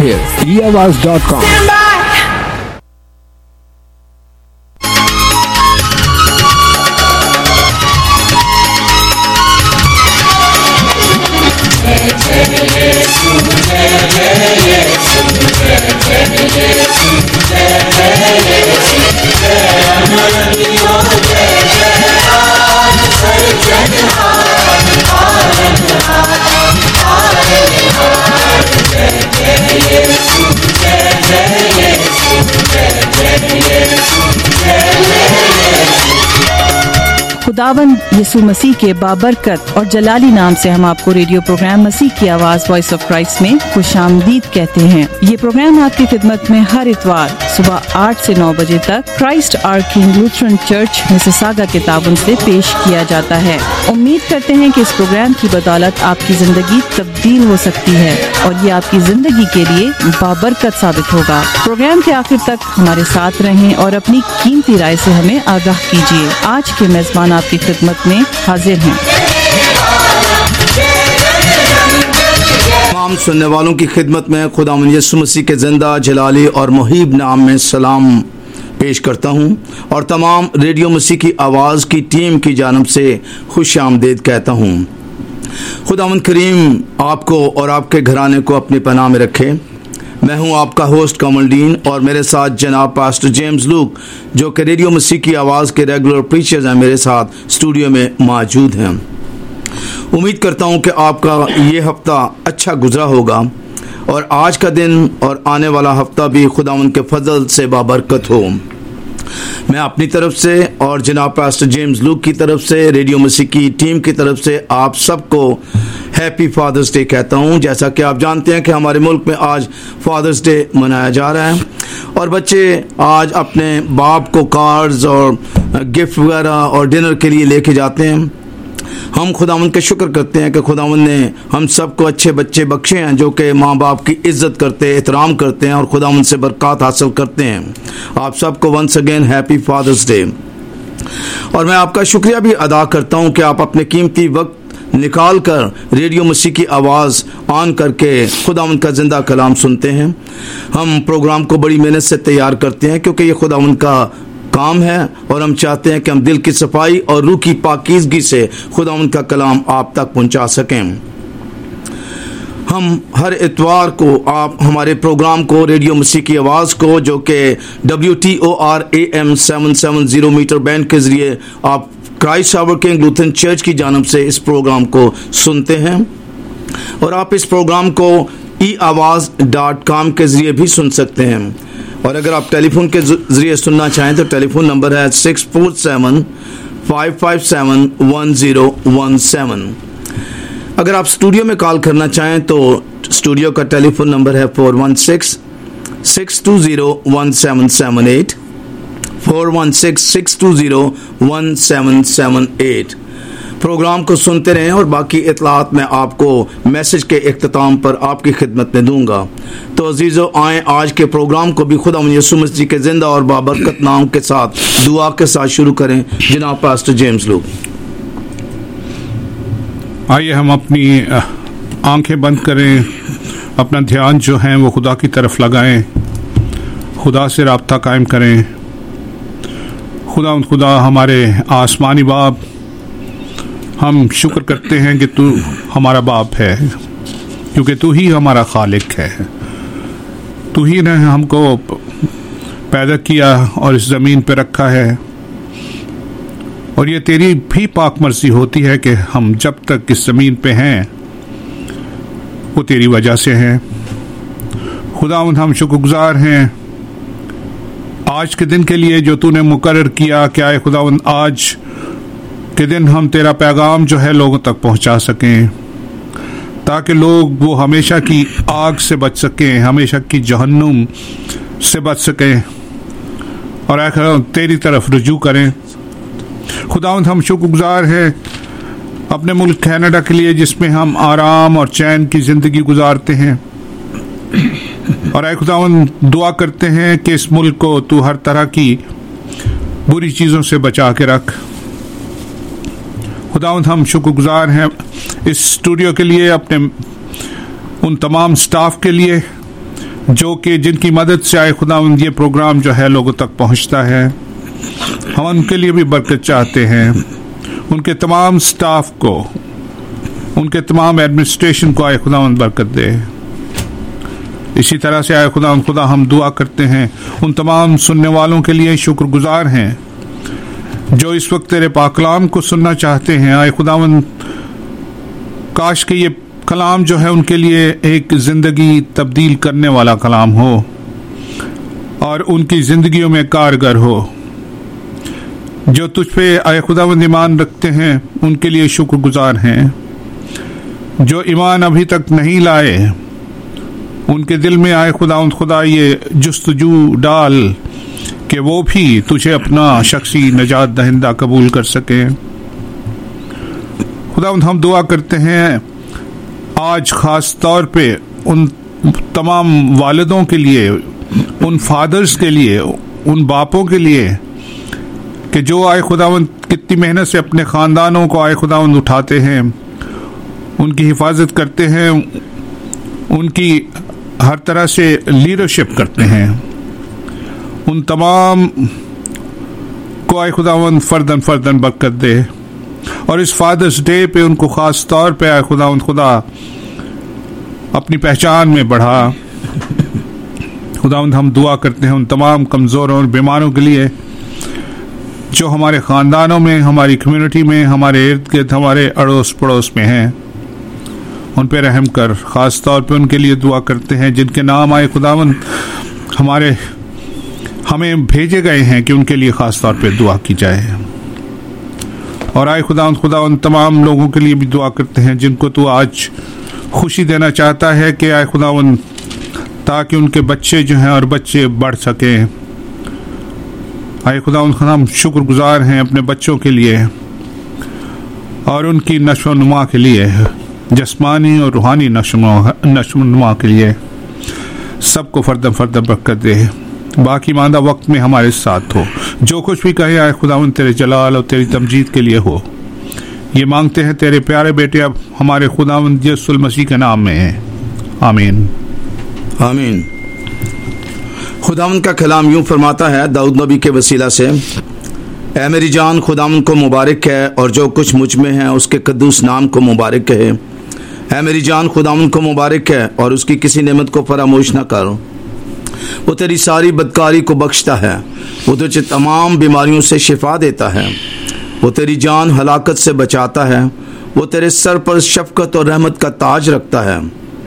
फिर eAwaz.com। खुदावंद यीशु मसीह के बाबरकत और जलाली नाम से हम आपको रेडियो प्रोग्राम मसीह की आवाज वॉइस ऑफ क्राइस्ट में खुशामदीद कहते हैं। ये प्रोग्राम आपकी खिदमत में हर इतवार सुबह 8 से 9 बजे तक Christ our King Lutheran church Mississauga के ताबन से पेश किया जाता है। उम्मीद करते हैं कि इस प्रोग्राम की बदौलत आपकी जिंदगी तब्दील हो सकती है और ये आपकी जिंदगी के लिए बाबरकत साबित होगा। प्रोग्राम के आखिर तक हमारे साथ रहें और अपनी कीमती राय से हमें आगाह कीजिए। आज के मेजबान आपकी खिदमत में हाजिर हैं। तमाम सुनने वालों की खिदमत में खुदावंद यीशु मसीह के जिंदा जलाली और मुहीब नाम में सलाम पेश करता हूं और तमाम रेडियो मसीह की आवाज़ की टीम की जानब से खुश आमदीद कहता हूं। खुदावंद करीम आपको और आपके घराने को अपनी पनाह में रखे। मैं हूं आपका होस्ट कमलडीन और मेरे साथ जनाब पास्टर जेम्स लूक जो कि रेडियो मसीह की आवाज़ के रेगुलर प्रीचर्स हैं, मेरे साथ स्टूडियो में मौजूद हैं। उम्मीद करता हूं कि आपका ये हफ्ता अच्छा गुजरा होगा और आज का दिन और आने वाला हफ्ता भी खुदावंद के फजल से बाबरकत हो। मैं अपनी तरफ से और जनाब पास्टर जेम्स लूक की तरफ से रेडियो मसीह की टीम की तरफ से आप सबको हैप्पी फादर्स डे कहता हूं। जैसा कि आप जानते हैं कि हमारे मुल्क में आज फादर्स डे मनाया जा रहा है और बच्चे आज अपने बाप को कार्ड्स और गिफ्ट वगैरह और डिनर के लिए लेके जाते हैं। हम खुदावंद का शुक्र करते हैं कि खुदावंद ने हम सबको अच्छे बच्चे बख्शे हैं जो कि माँ बाप की इज्जत करते हैं, एहतराम करते हैं और खुदावंद से बरकत हासिल करते हैं। आप सबको once again happy father's day. और मैं आपका शुक्रिया भी अदा करता हूं कि आप अपने कीमती वक्त निकाल कर रेडियो मसीह की आवाज़ ऑन करके खुदावंद का जिंदा कलाम सुनते हैं। हम प्रोग्राम को बड़ी मेहनत से तैयार करते हैं क्योंकि ये खुदावंद का काम है और हम चाहते हैं कि हम दिल की सफाई और रूह की पाकीज़गी से खुदावंद का कलाम आप तक पहुंचा सकें। हम हर इतवार को आप हमारे प्रोग्राम को रेडियो मसीह की आवाज़ को जो कि WTOR AM 770 मीटर बैंड के जरिए आप Christ our King Lutheran church की जानब से इस प्रोग्राम को सुनते हैं और आप इस प्रोग्राम को eAwaz.com के जरिए भी सुन सकते हैं। और अगर आप टेलीफोन के जरिए सुनना चाहें तो टेलीफोन नंबर है 647-557-1017। अगर आप स्टूडियो में कॉल करना चाहें तो स्टूडियो का टेलीफोन नंबर है 416-620-1778 416-620-1778। प्रोग्राम को सुनते रहें और बाकी इतलात मैं आपको मैसेज के इख्तिताम पर आपकी खिदमत में दूंगा। तो अजीज़ों, आए आज के प्रोग्राम को भी खुदावंद यीशु मसीह के जिंदा और बाबरकत नाम के साथ दुआ के साथ शुरू करें। जनाब पास्टर जेम्स लूक। आइए हम अपनी आंखें बंद करें, अपना ध्यान जो है वो खुदा की तरफ लगाएं, खुदा से राब्ता कायम करें। खुदा हमारे आसमानी बाप, हम शुक्र करते हैं कि तू हमारा बाप है क्योंकि तू ही हमारा खालिक है। तू ही ने हमको पैदा किया और इस ज़मीन पर रखा है और ये तेरी भी पाक मर्जी होती है कि हम जब तक इस ज़मीन पे हैं वो तेरी वजह से हैं। खुदावंद, हम शुक्रगुजार हैं आज के दिन के लिए जो तूने मुकर्रर किया। क्या है खुदावंद, आज के दिन हम तेरा पैगाम जो है लोगों तक पहुंचा सकें ताकि लोग वो हमेशा की आग से बच सकें, हमेशा की जहन्नुम से बच सकें और आखिर तेरी तरफ रुजू करें। खुदावंद, हम शुक्रगुजार हैं अपने मुल्क कनाडा के लिए जिसमें हम आराम और चैन की ज़िंदगी गुजारते हैं और आए खुदावंद, दुआ करते हैं कि इस मुल्क को तू हर तरह की बुरी चीज़ों से बचा के रख। खुदावंद, हम शुक्रगुजार हैं इस स्टूडियो के लिए, अपने उन तमाम स्टाफ के लिए जो कि जिनकी मदद से आए खुदावंद ये प्रोग्राम जो है लोगों तक पहुंचता है, हम उनके लिए भी बरकत चाहते हैं। उनके तमाम स्टाफ को, उनके तमाम एडमिनिस्ट्रेशन को आए खुदावंद बरकत दे। इसी तरह से आए खुदा हम दुआ करते हैं उन तमाम सुनने वालों के लिए, शुक्रगुजार हैं जो इस वक्त तेरे पाकलाम को सुनना चाहते हैं। आए खुदावंद, काश के ये कलाम जो है उनके लिए एक जिंदगी तब्दील करने वाला कलाम हो और उनकी जिंदगियों में कारगर हो। जो तुझ पे आए खुदावंद ईमान रखते हैं उनके लिए शुक्रगुजार हैं। जो ईमान अभी तक नहीं लाए उनके दिल में आए खुदा ये जुस्तजू डाल कि वो भी तुझे अपना शख्सी नजात दहिंदा कबूल कर सके। खुदावंद, हम दुआ करते हैं आज खास तौर पे उन तमाम वालिदों के लिए, उन फादर्स के लिए, उन बापों के लिए कि जो आए खुदावंद कितनी मेहनत से अपने ख़ानदानों को आए खुदावंद उठाते हैं, उनकी हिफाजत करते हैं, उनकी हर तरह से लीडरशिप करते हैं। उन तमाम को आए खुदावंद फर्दन फर्दन बरकत दे और इस फादर्स डे पे उनको खास तौर पे आए खुदावंद खुदा अपनी पहचान में बढ़ा। खुदावंद, हम दुआ करते हैं उन तमाम कमज़ोरों और बीमारों के लिए जो हमारे ख़ानदानों में, हमारी कम्युनिटी में, हमारे इर्द गिर्द, हमारे अड़ोस पड़ोस में हैं। उन पे रहम कर। ख़ास तौर पे उनके लिए दुआ करते हैं जिनके नाम आए खुदावंद हमें भेजे गए हैं कि उनके लिए ख़ास तौर पे दुआ की जाए। और आए खुदावंद तमाम लोगों के लिए भी दुआ करते हैं जिनको तू आज खुशी देना चाहता है कि आए खुदावंद ताकि उनके बच्चे जो हैं और बच्चे बढ़ सकें। आए खुदावंद, हम शुक्रगुजार हैं अपने बच्चों के लिए और उनकी नशो नुमा के लिए, जिस्मानी और रूहानी नशो नुमा के लिए। सबको फर्दन फर्दन बरकत दे। बाकी मांदा वक्त में हमारे साथ हो। जो कुछ भी कहे आए खुदावंद तेरे जलाल और तेरी तमजीद के लिए हो। ये मांगते हैं तेरे प्यारे बेटे अब हमारे खुदावंद यीशु मसीह के नाम में है, आमीन आमीन। खुदावंद का कलाम यूं फरमाता है दाऊद नबी के वसीला से, ऐ मेरी जान खुदावंद को मुबारक है और जो कुछ मुझ में है उसके कद्दूस नाम को मुबारक कहे। ऐ मेरी जान खुदावंद को मुबारक है और उसकी किसी नेमत को फरामोश न कर। वो तेरी सारी बदकारी को बख्शता है, वो तुझे तमाम बीमारियों से शिफा देता है। वो तेरी जान हलाकत से बचाता है, वो तेरे सर पर शफकत और रहमत का ताज रखता है।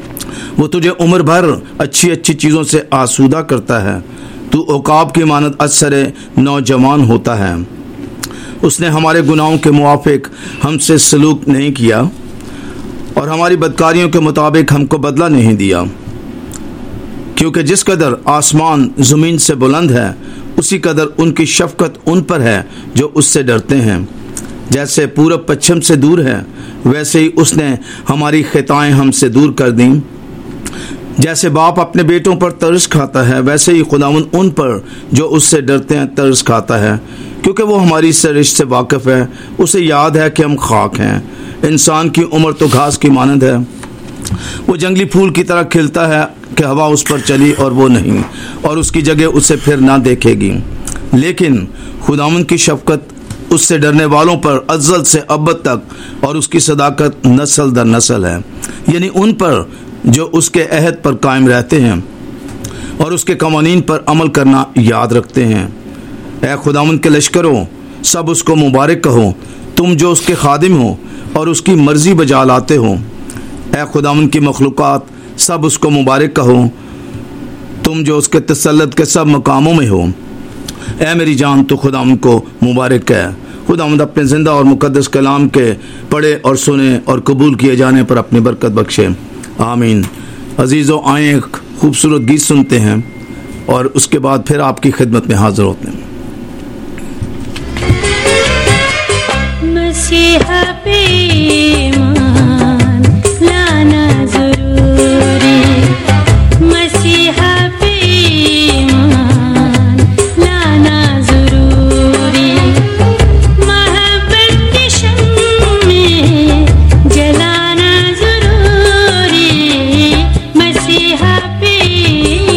वो तुझे उम्र भर अच्छी अच्छी चीज़ों से आसूदा करता है। तू औकाब की मानद असरे नौजवान होता है। उसने हमारे गुनाहों के मुआफिक हमसे सलूक नहीं किया और हमारी बदकारियों के मुताबिक हमको बदला नहीं दिया। क्योंकि जिस कदर आसमान ज़मीन से बुलंद है उसी कदर उनकी शफकत उन पर है जो उससे डरते हैं। जैसे पूरब पश्चिम से दूर है वैसे ही उसने हमारी खताएं हमसे दूर कर दी। जैसे बाप अपने बेटों पर तरस खाता है वैसे ही खुदावंद उन पर जो उससे डरते हैं तरस खाता है। क्योंकि वो हमारी सरिश से वाकिफ़ है, उसे याद है कि हम खाक हैं। इंसान की उम्र तो घास की मानद है, वो जंगली फूल की तरह खिलता है कि हवा उस पर चली और वो नहीं, और उसकी जगह उसे फिर ना देखेगी। लेकिन खुदावंद की शफकत उससे डरने वालों पर अज़ल से अब्बद तक और उसकी सदाकत नस्ल दर नस्ल है, यानी उन पर जो उसके अहद पर कायम रहते हैं और उसके कवानीन पर अमल करना याद रखते हैं। ऐ खुदावंद के लश्करों, सब उसको मुबारक कहो, तुम जो उसके खादिम हो और उसकी मर्जी बजा लाते हो। ऐ खुदावंद की मखलूक़ात, सब उसको मुबारक कहो, तुम जो उसके तसल्लुत के सब मकामों में हो। ऐ मेरी जान, तो खुदावंद को मुबारक है। खुदावंद अपने ज़िंदा और मुक़द्दस कलाम के पढ़े और सुने और कबूल किए जाने पर अपनी बरकत बख्शे, आमीन। अजीज़ों, आए एक खूबसूरत गीत सुनते हैं और उसके बाद फिर आपकी खिदमत में हाजिर होते हैं। मसीहा पे ईमान लाना ज़रूरी, मसीहा पे ईमान लाना ज़रूरी, मोहब्बत की शम्में जलाना ज़रूरी, मसीहा पे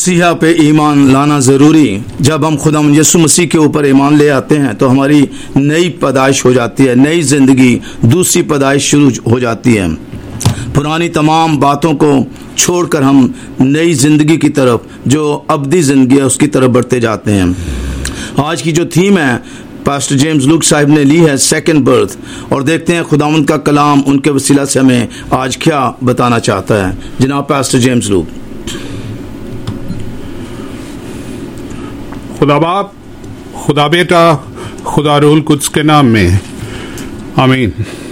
मसीहा पे ईमान लाना ज़रूरी। जब हम खुदा यीशु मसीह के ऊपर ईमान ले आते हैं तो हमारी नई पैदाइश हो जाती है, नई ज़िंदगी, दूसरी पैदाइश शुरू हो जाती है। पुरानी तमाम बातों को छोड़कर हम नई ज़िंदगी की तरफ, जो अब्दी ज़िंदगी है, उसकी तरफ बढ़ते जाते हैं। आज की जो थीम है पास्टर जेम्स लूक साहब ने ली है, सेकंड बर्थ, और देखते हैं खुदावंद का कलाम उनके वसीला से हमें आज क्या बताना चाहता है। जनाब पास्टर जेम्स लूक। खुदा बाप, खुदा बेटा, खुदा रूहुल कुद्स के नाम में आमीन।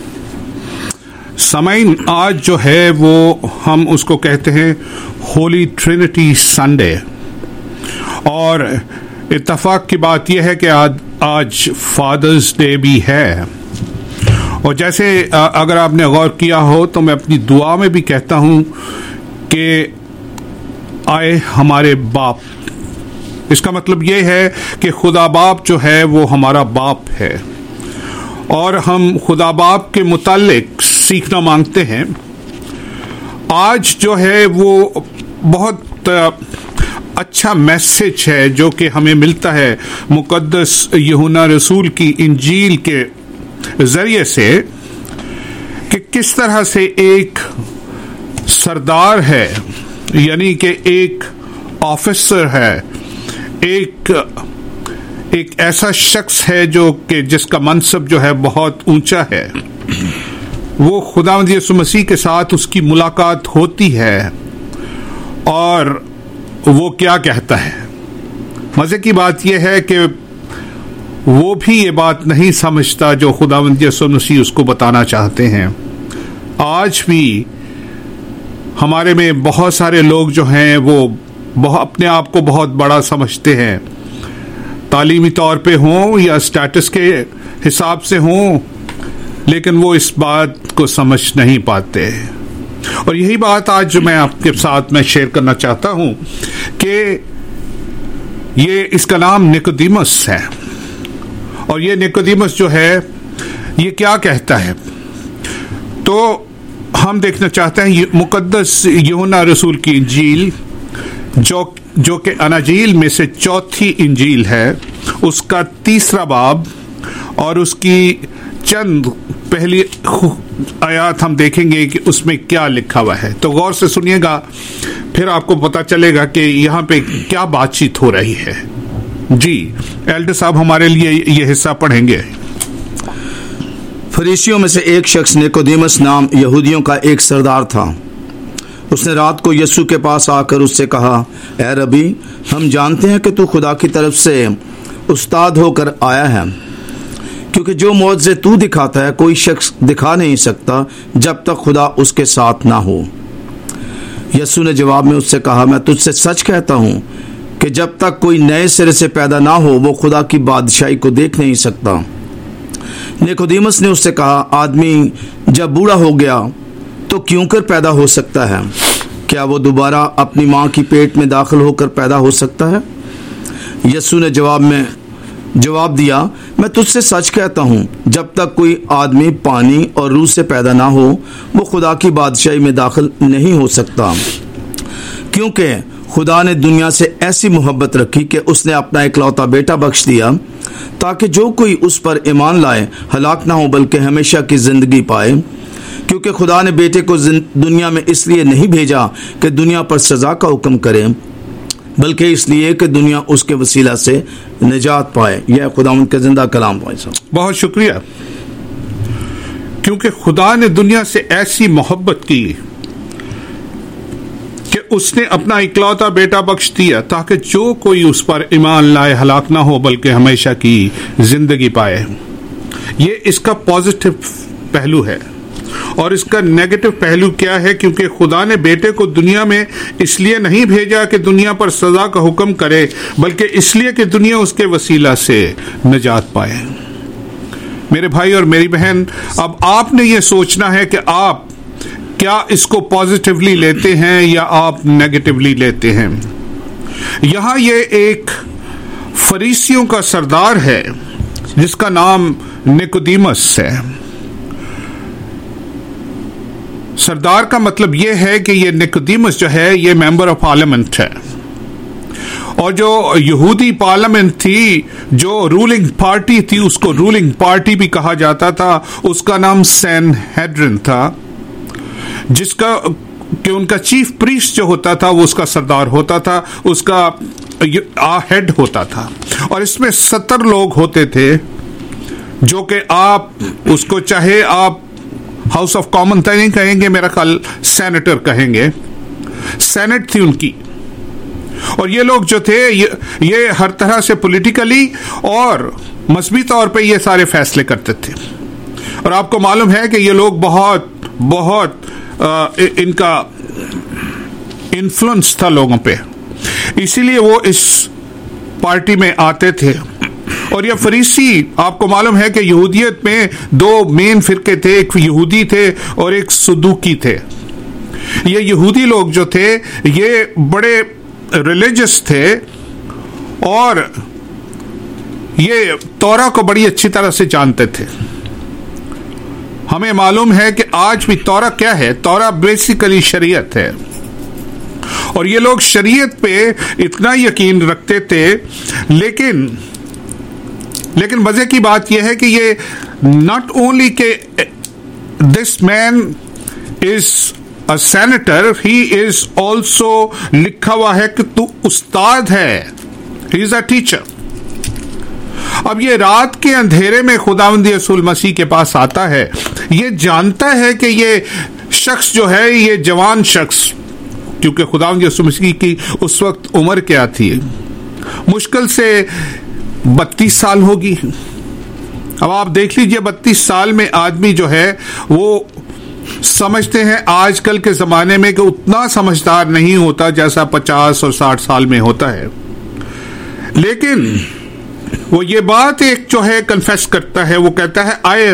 समाइन, आज जो है वो हम उसको कहते हैं होली ट्रिनिटी संडे, और इत्तफाक की बात यह है कि आज फादर्स डे भी है। और जैसे अगर आपने गौर किया हो तो मैं अपनी दुआ में भी कहता हूं कि आए हमारे बाप। इसका मतलब ये है कि खुदा बाप जो है वो हमारा बाप है, और हम खुदा बाप के मुतालिक सीखना मांगते हैं। आज जो है वो बहुत अच्छा मैसेज है जो कि हमें मिलता है मुकद्दस यूहन्ना रसूल की इंजील के जरिए से, कि किस तरह से एक सरदार है, यानी कि एक ऑफिसर है, एक ऐसा शख्स है जो कि जिसका मनसब जो है बहुत ऊंचा है, वो खुदावंद यीशु मसीह के साथ उसकी मुलाकात होती है, और वो क्या कहता है। मजे की बात यह है कि वो भी ये बात नहीं समझता जो खुदावंद यीशु मसीह उसको बताना चाहते हैं। आज भी हमारे में बहुत सारे लोग जो हैं वो अपने आप को बहुत बड़ा समझते हैं, तालीमी तौर पे हों या स्टेटस के हिसाब से हों, लेकिन वो इस बात को समझ नहीं पाते। और यही बात आज जो मैं आपके साथ में शेयर करना चाहता हूं कि ये इसका नाम निकोदेमस है, और ये निकोदेमस जो है ये क्या कहता है, तो हम देखना चाहते हैं ये मुकद्दस यूहन्ना रसूल की इंजील जो कि अनाजील में से चौथी इंजील है, उसका 3रा बाब और उसकी चंद पहली आयत हम देखेंगे कि उसमें क्या लिखा हुआ है। तो गौर से सुनिएगा, फिर आपको पता चलेगा कि यहाँ पे क्या बातचीत हो रही है। जी एल्डर साहब हमारे लिए ये हिस्सा पढ़ेंगे। फरीसियों में से एक शख्स निकोदेमस नाम यहूदियों का एक सरदार था। उसने रात को यीशु के पास आकर उससे कहा, ए रबी, हम जानते हैं कि तू खुदा की तरफ से उस्ताद होकर आया है, क्योंकि जो मौजज़े तू दिखाता है कोई शख्स दिखा नहीं सकता जब तक खुदा उसके साथ ना हो। यीशु ने जवाब में उससे कहा, मैं तुझसे सच कहता हूँ कि जब तक कोई नए सिरे से पैदा ना हो वो खुदा की बादशाही को देख नहीं सकता। निकोदेमस ने उससे कहा, आदमी जब बूढ़ा हो गया तो क्यों कर पैदा हो सकता है? क्या वो दोबारा अपनी माँ की पेट में दाखिल होकर पैदा हो सकता है? यीशु ने जवाब दिया, मैं तुझसे सच कहता हूँ, जब तक कोई आदमी पानी और रूह से पैदा ना हो वो खुदा की बादशाही में दाखिल नहीं हो सकता। क्योंकि खुदा ने दुनिया से ऐसी मोहब्बत रखी कि उसने अपना इकलौता बेटा बख्श दिया, ताकि जो कोई उस पर ईमान लाए हलाक ना हो बल्कि हमेशा की जिंदगी पाए। क्योंकि खुदा ने बेटे को दुनिया में इसलिए नहीं भेजा कि दुनिया पर सजा का हुक्म करे, बल्कि इसलिए कि दुनिया उसके वसीला से निजात पाए। यह खुदावंद का जिंदा कलाम। भाई साहब बहुत शुक्रिया। क्योंकि खुदा ने दुनिया से ऐसी मोहब्बत की कि उसने अपना इकलौता बेटा बख्श दिया, ताकि जो कोई उस पर ईमान लाए हलाक ना हो बल्कि हमेशा की जिंदगी पाए। ये इसका पॉजिटिव पहलू है। और इसका नेगेटिव पहलू क्या है? क्योंकि खुदा ने बेटे को दुनिया में इसलिए नहीं भेजा कि दुनिया पर सजा का हुक्म करे, बल्कि इसलिए कि दुनिया उसके वसीला से निजात पाए। मेरे भाई और मेरी बहन, अब आपने ये सोचना है कि आप क्या इसको पॉजिटिवली लेते हैं या आप नेगेटिवली लेते हैं। यहां ये एक फरीसियों का सरदार है जिसका नाम निकोदेमस है। सरदार का मतलब यह है कि ये निकोदेमस जो है ये मेंबर ऑफ पार्लियामेंट है, और जो यहूदी पार्लियामेंट थी, जो रूलिंग पार्टी थी, उसको रूलिंग पार्टी भी कहा जाता था, उसका नाम सैनहेड्रिन था, जिसका कि उनका चीफ प्रीस्ट जो होता था वो उसका सरदार होता था, उसका हेड होता था। और इसमें 70 लोग होते थे, जो कि आप उसको चाहे आप हाउस ऑफ कॉमन तो नहीं कहेंगे, मेरा ख्याल सेनेटर कहेंगे, सेनेट थी उनकी। और ये लोग जो थे ये हर तरह से पॉलिटिकली और मजहबी तौर पे ये सारे फैसले करते थे। और आपको मालूम है कि ये लोग बहुत इनका इन्फ्लुएंस था लोगों पे, इसीलिए वो इस पार्टी में आते थे। और ये फरीसी, आपको मालूम है कि यहूदियत में 2 मेन फिरके थे, एक यहूदी थे और एक सदूकी थे। ये यहूदी लोग जो थे ये बड़े रिलीजियस थे और ये तौरा को बड़ी अच्छी तरह से जानते थे। हमें मालूम है कि आज भी तौरा क्या है, तौरा बेसिकली शरीयत है, और ये लोग शरीयत पे इतना यकीन रखते थे। लेकिन मजे की बात यह है कि ये नॉट ओनली के this man is a senator, he is also, लिखा हुआ है कि तू उस्ताद है, ही इज अ टीचर। अब ये रात के अंधेरे में खुदावंद यीशु मसीह के पास आता है, ये जानता है कि ये शख्स जो है, ये जवान शख्स, क्योंकि खुदावंद यीशु मसीह की उस वक्त उम्र क्या थी, मुश्किल से 32 साल होगी। अब आप देख लीजिए 32 साल में आदमी जो है वो समझते हैं आजकल के जमाने में कि उतना समझदार नहीं होता जैसा 50 और 60 साल में होता है। लेकिन वो ये बात एक जो है कन्फेस करता है, वो कहता है आए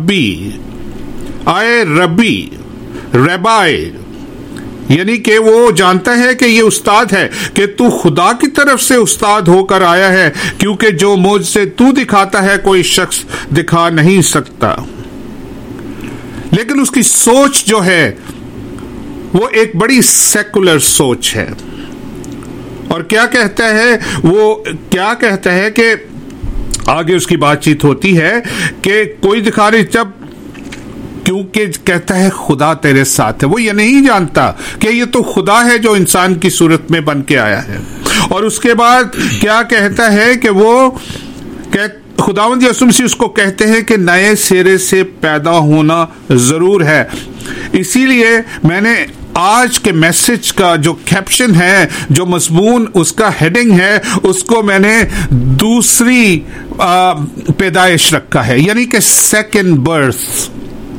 रब्बी रबाई, यानी कि वो जानता है कि ये उस्ताद है, कि तू खुदा की तरफ से उस्ताद होकर आया है, क्योंकि जो मुझसे तू दिखाता है कोई शख्स दिखा नहीं सकता। लेकिन उसकी सोच जो है वो एक बड़ी सेकुलर सोच है। और क्या कहता है वो, क्या कहता है कि आगे उसकी बातचीत होती है कि कोई दिखा नहीं, जब क्योंकि कहता है खुदा तेरे साथ है। वो ये नहीं जानता कि ये तो खुदा है जो इंसान की सूरत में बन के आया है। और उसके बाद क्या कहता है कि वो खुदावंद यीशु मसीह उसको कहते हैं कि नए सिरे से पैदा होना जरूर है। इसीलिए मैंने आज के मैसेज का जो कैप्शन है, जो मजमून उसका हेडिंग है, उसको मैंने दूसरी पैदाइश रखा है, यानी कि सेकंड बर्थ।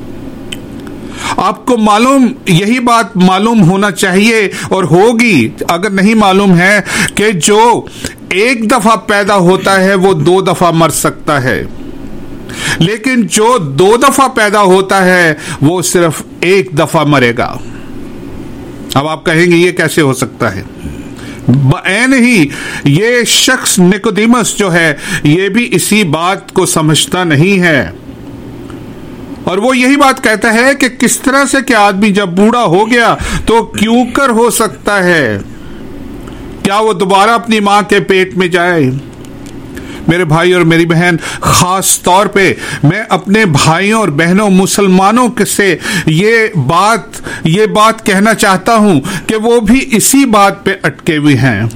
आपको मालूम, यही बात मालूम होना चाहिए और होगी, अगर नहीं मालूम है, कि जो एक दफा पैदा होता है वो 2 दफा मर सकता है, लेकिन जो 2 दफा पैदा होता है वो सिर्फ 1 दफा मरेगा। अब आप कहेंगे ये कैसे हो सकता है? नहीं, ये शख्स निकोदेमस जो है ये भी इसी बात को समझता नहीं है, और वो यही बात कहता है कि किस तरह से कि आदमी जब बूढ़ा हो गया तो क्यों कर हो सकता है, क्या वो दोबारा अपनी मां के पेट में जाए? मेरे भाई और मेरी बहन, खास तौर पे मैं अपने भाइयों और बहनों मुसलमानों से ये बात कहना चाहता हूं कि वो भी इसी बात पे अटके हुए हैं।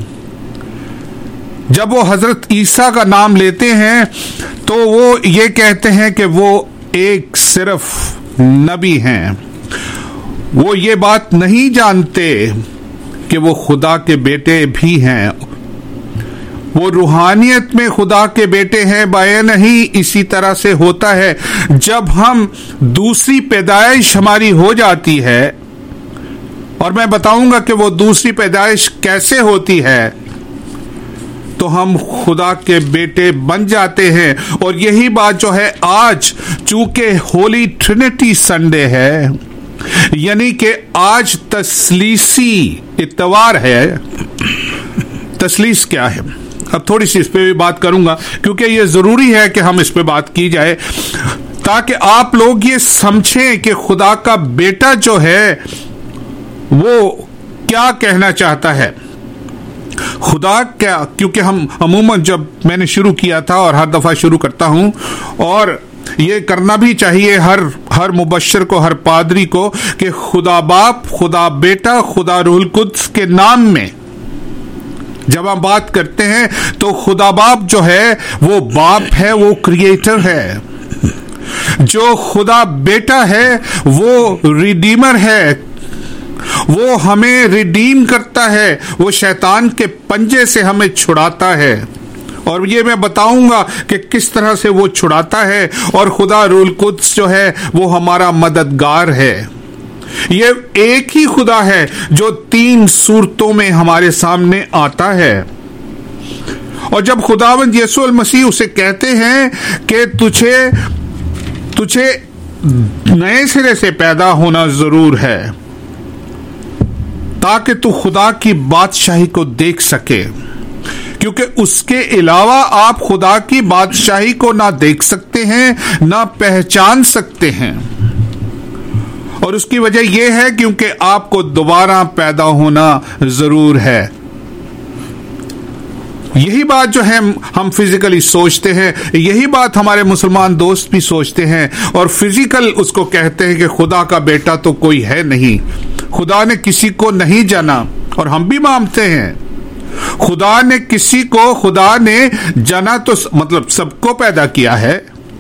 जब वो हजरत ईसा का नाम लेते हैं तो वो ये कहते हैं कि वो एक सिर्फ नबी हैं। वो ये बात नहीं जानते कि वो खुदा के बेटे भी हैं। वो रूहानियत में खुदा के बेटे हैं, बाया नहीं। इसी तरह से होता है जब हम दूसरी पैदाइश हमारी हो जाती है, और मैं बताऊंगा कि वो दूसरी पैदाइश कैसे होती है, तो हम खुदा के बेटे बन जाते हैं। और यही बात जो है आज, चूंकि होली ट्रिनिटी संडे है, यानी कि आज तसलीसी इतवार है। तसलीस क्या है, अब थोड़ी सी इस पे भी बात करूंगा, क्योंकि ये जरूरी है कि हम इस पे बात की जाए, ताकि आप लोग ये समझें कि खुदा का बेटा जो है वो क्या कहना चाहता है। खुदा क्या, क्योंकि हम अमूमन जब मैंने शुरू किया था और हर दफा शुरू करता हूं, और ये करना भी चाहिए हर मुबश्शिर को, हर पादरी को, कि खुदा बाप, खुदा बेटा, खुदा रूहुल कुद्स के नाम में जब हम बात करते हैं तो खुदा बाप जो है वो बाप है, वो क्रिएटर है। जो खुदा बेटा है वो रिडीमर है, वो हमें रिडीम करता है, वो शैतान के पंजे से हमें छुड़ाता है। और ये मैं बताऊंगा कि किस तरह से वो छुड़ाता है। और खुदा रूहुल कुद्स जो है वो हमारा मददगार है। ये एक ही खुदा है जो 3 सूरतों में हमारे सामने आता है। और जब खुदावंद यीशु मसीह उसे कहते हैं कि तुझे नए सिरे से पैदा होना जरूर है ताकि तू खुदा की बादशाही को देख सके, क्योंकि उसके अलावा आप खुदा की बादशाही को ना देख सकते हैं, ना पहचान सकते हैं। और उसकी वजह यह है क्योंकि आपको दोबारा पैदा होना जरूर है। यही बात जो है हम फिजिकली सोचते हैं, यही बात हमारे मुसलमान दोस्त भी सोचते हैं, और फिजिकल उसको कहते हैं कि खुदा का बेटा तो कोई है नहीं, खुदा ने किसी को नहीं जाना। और हम भी मानते हैं खुदा ने किसी को, खुदा ने जाना तो मतलब सबको पैदा किया है,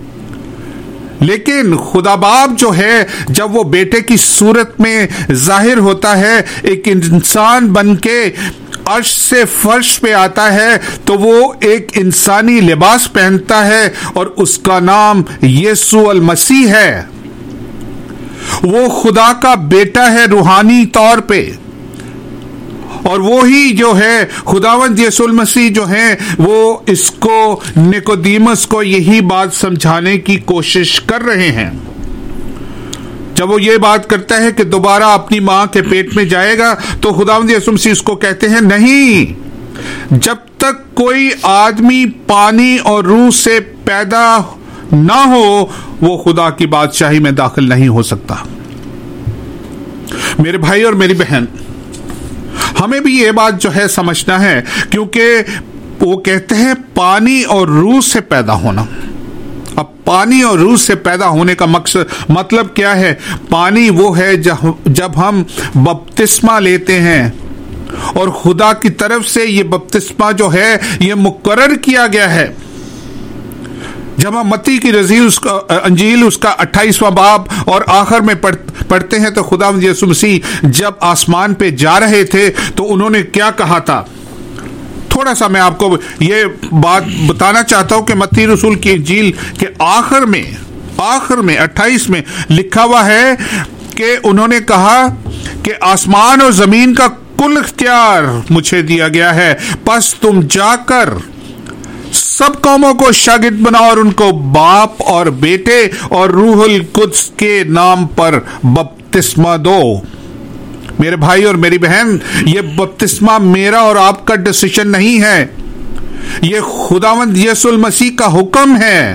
लेकिन खुदा बाप जो है जब वो बेटे की सूरत में जाहिर होता है, एक इंसान बनके अर्श से फर्श पे आता है, तो वो एक इंसानी लिबास पहनता है और उसका नाम यीशु अल मसीह है। वो खुदा का बेटा है रूहानी तौर पे। और वो ही जो है खुदावंद यीशु मसीह जो है वो इसको निकोदेमस को यही बात समझाने की कोशिश कर रहे हैं। जब वो ये बात करता है कि दोबारा अपनी मां के पेट में जाएगा, तो खुदावंद यीशु मसीह उसको कहते हैं, नहीं, जब तक कोई आदमी पानी और रूह से पैदा ना हो वो खुदा की बादशाही में दाखिल नहीं हो सकता। मेरे भाई और मेरी बहन, हमें भी ये बात जो है समझना है, क्योंकि वो कहते हैं पानी और रूह से पैदा होना। अब पानी और रूह से पैदा होने का मकसद मतलब क्या है? पानी वो है जब हम बपतिस्मा लेते हैं, और खुदा की तरफ से ये बपतिस्मा जो है ये मुकर्रर किया गया है। जब हम मत्ती की अंजील उसका 28वां बाब और आखिर में पढ़ते हैं, तो खुदा यीशु मसीह जब आसमान पे जा रहे थे तो उन्होंने क्या कहा था? थोड़ा सा मैं आपको ये बात बताना चाहता हूं कि मत्ती रसूल की अंजील के आखिर में 28 में लिखा हुआ है कि उन्होंने कहा कि आसमान और जमीन का कुल इख्तियार मुझे दिया गया है, बस तुम जाकर सब कौमों को शागिर्द बनाओ और उनको बाप और बेटे और रूहुल कुद्स के नाम पर बपतिस्मा दो। मेरे भाई और मेरी बहन, ये बपतिस्मा मेरा और आपका डिसीजन नहीं है, ये खुदावंद यीशु मसीह का हुक्म है।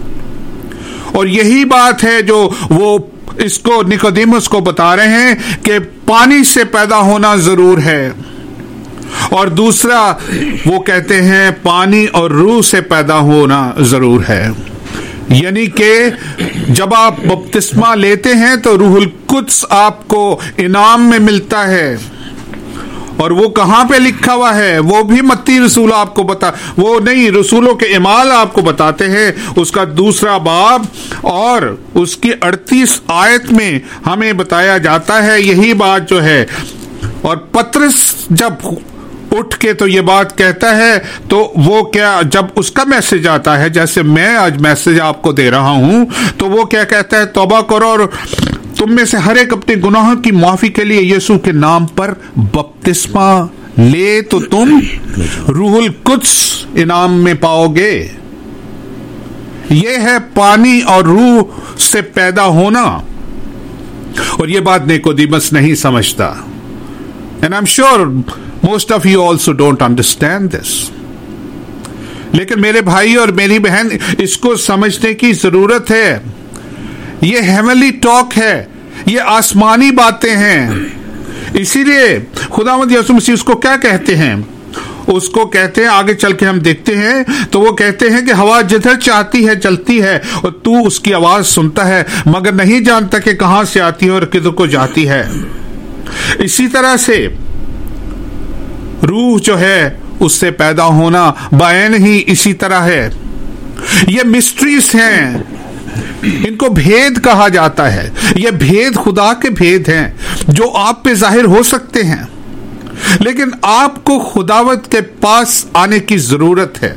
और यही बात है जो वो इसको निकोदेमस को बता रहे हैं कि पानी से पैदा होना जरूर है, और दूसरा वो कहते हैं पानी और रूह से पैदा होना जरूर है। यानी कि जब आप बपतिस्मा लेते हैं तो रूहुल कुद्स आपको इनाम में मिलता है। और वो कहां पे लिखा हुआ है वो भी मत्ती रसूल आपको वो नहीं, रसूलों के इमाल आपको बताते हैं, उसका 2 बाब और उसकी 38 आयत में हमें बताया जाता है यही बात जो है। और पतरस जब उठ के तो ये बात कहता है, तो वो क्या, जब उसका मैसेज आता है, जैसे मैं आज मैसेज आपको दे रहा हूं, तो वो क्या कहता है? तौबा करो और तुम में से हर एक अपने गुनाहों की माफी के लिए यीशु के नाम पर बपतिस्मा ले, तो तुम रूहुल कुद्स इनाम में पाओगे। ये है पानी और रूह से पैदा होना। और ये बात निकोदेमस नहीं समझता, and I am sure most of you also don't understand this। लेकिन मेरे भाई और मेरी बहन, इसको समझने की जरूरत है। ये हेवनली टॉक है, ये आसमानी बातें हैं। इसीलिए खुदावंद यीशु मसीह उसको क्या कहते हैं? उसको कहते हैं, आगे चल के हम देखते हैं तो वो कहते हैं कि हवा जिधर चाहती है चलती है और तू उसकी आवाज सुनता है मगर नहीं जानता कि कहां से आती है और किधर को जाती है। इसी तरह से रूह जो है उससे पैदा होना बायन ही इसी तरह है। ये मिस्ट्रीज हैं, इनको भेद कहा जाता है। ये भेद खुदा के भेद हैं जो आप पे जाहिर हो सकते हैं, लेकिन आपको खुदावत के पास आने की जरूरत है।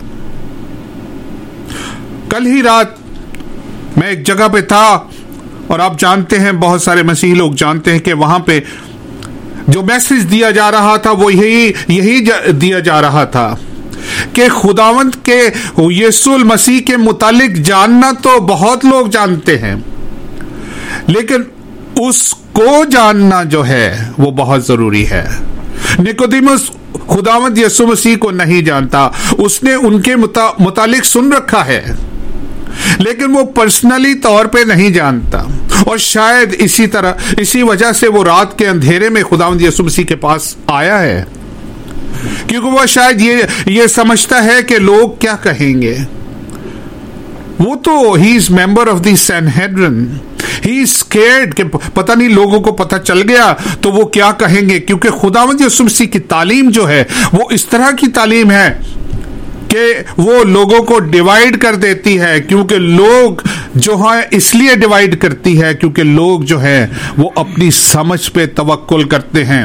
कल ही रात मैं एक जगह पे था और आप जानते हैं, बहुत सारे मसीही लोग जानते हैं कि वहां पे जो मैसेज दिया जा रहा था वो यही दिया जा रहा था कि खुदावंत के यीशु मसीह के मुतालिक जानना तो बहुत लोग जानते हैं, लेकिन उसको जानना जो है वो बहुत जरूरी है। निकोदेमुस खुदावंत यीशु मसीह को नहीं जानता, उसने उनके मुतालिक सुन रखा है, लेकिन वो पर्सनली तौर पे नहीं जानता। और शायद इसी वजह से वो रात के अंधेरे में खुदावंत यीशु मसीह के पास आया है, क्योंकि वो शायद ये समझता है कि लोग क्या कहेंगे। वो तो he is member of the Sanhedrin, he is scared कि पता नहीं लोगों को पता चल गया तो वो क्या कहेंगे, क्योंकि खुदावंद यीशु मसीह की तालीम जो है वो इस तरह की तालीम है कि वो लोगों को डिवाइड कर देती है। क्योंकि लोग जो है इसलिए डिवाइड करती है क्योंकि लोग जो है वो अपनी समझ पे तवक्कुल करते हैं,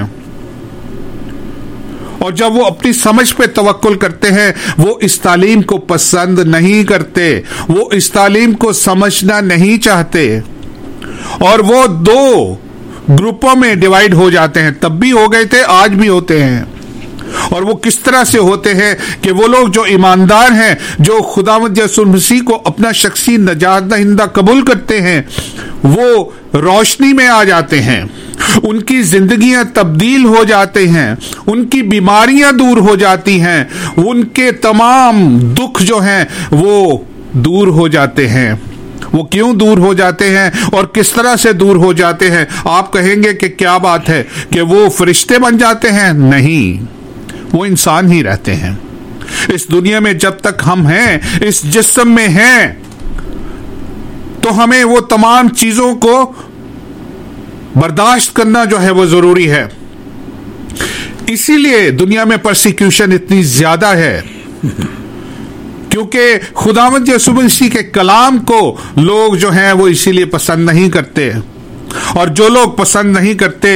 और जब वो अपनी समझ पे तवक्कुल करते हैं वो इस तालीम को पसंद नहीं करते, वो इस तालीम को समझना नहीं चाहते, और वो दो ग्रुपों में डिवाइड हो जाते हैं। तब भी हो गए थे, आज भी होते हैं। और वो किस तरह से होते हैं कि वो लोग जो ईमानदार हैं, जो खुदावंद यीशु मसीह को अपना शख्सी नजात दहिंदा कबूल करते हैं, वो रोशनी में आ जाते हैं, उनकी जिंदगियां तब्दील हो जाते हैं, उनकी बीमारियां दूर हो जाती हैं, उनके तमाम दुख जो हैं वो दूर हो जाते हैं। वो क्यों दूर हो जाते हैं और किस तरह से दूर हो जाते हैं? आप कहेंगे कि क्या बात है कि वो फरिश्ते बन जाते हैं? नहीं, वो इंसान ही रहते हैं। इस दुनिया में जब तक हम हैं, इस जिस्म में हैं, तो हमें वो तमाम चीजों को बर्दाश्त करना जो है वो जरूरी है। इसीलिए दुनिया में परसिक्यूशन इतनी ज्यादा है, क्योंकि खुदावंद यीशु मसीह के कलाम को लोग जो हैं वो इसीलिए पसंद नहीं करते, और जो लोग पसंद नहीं करते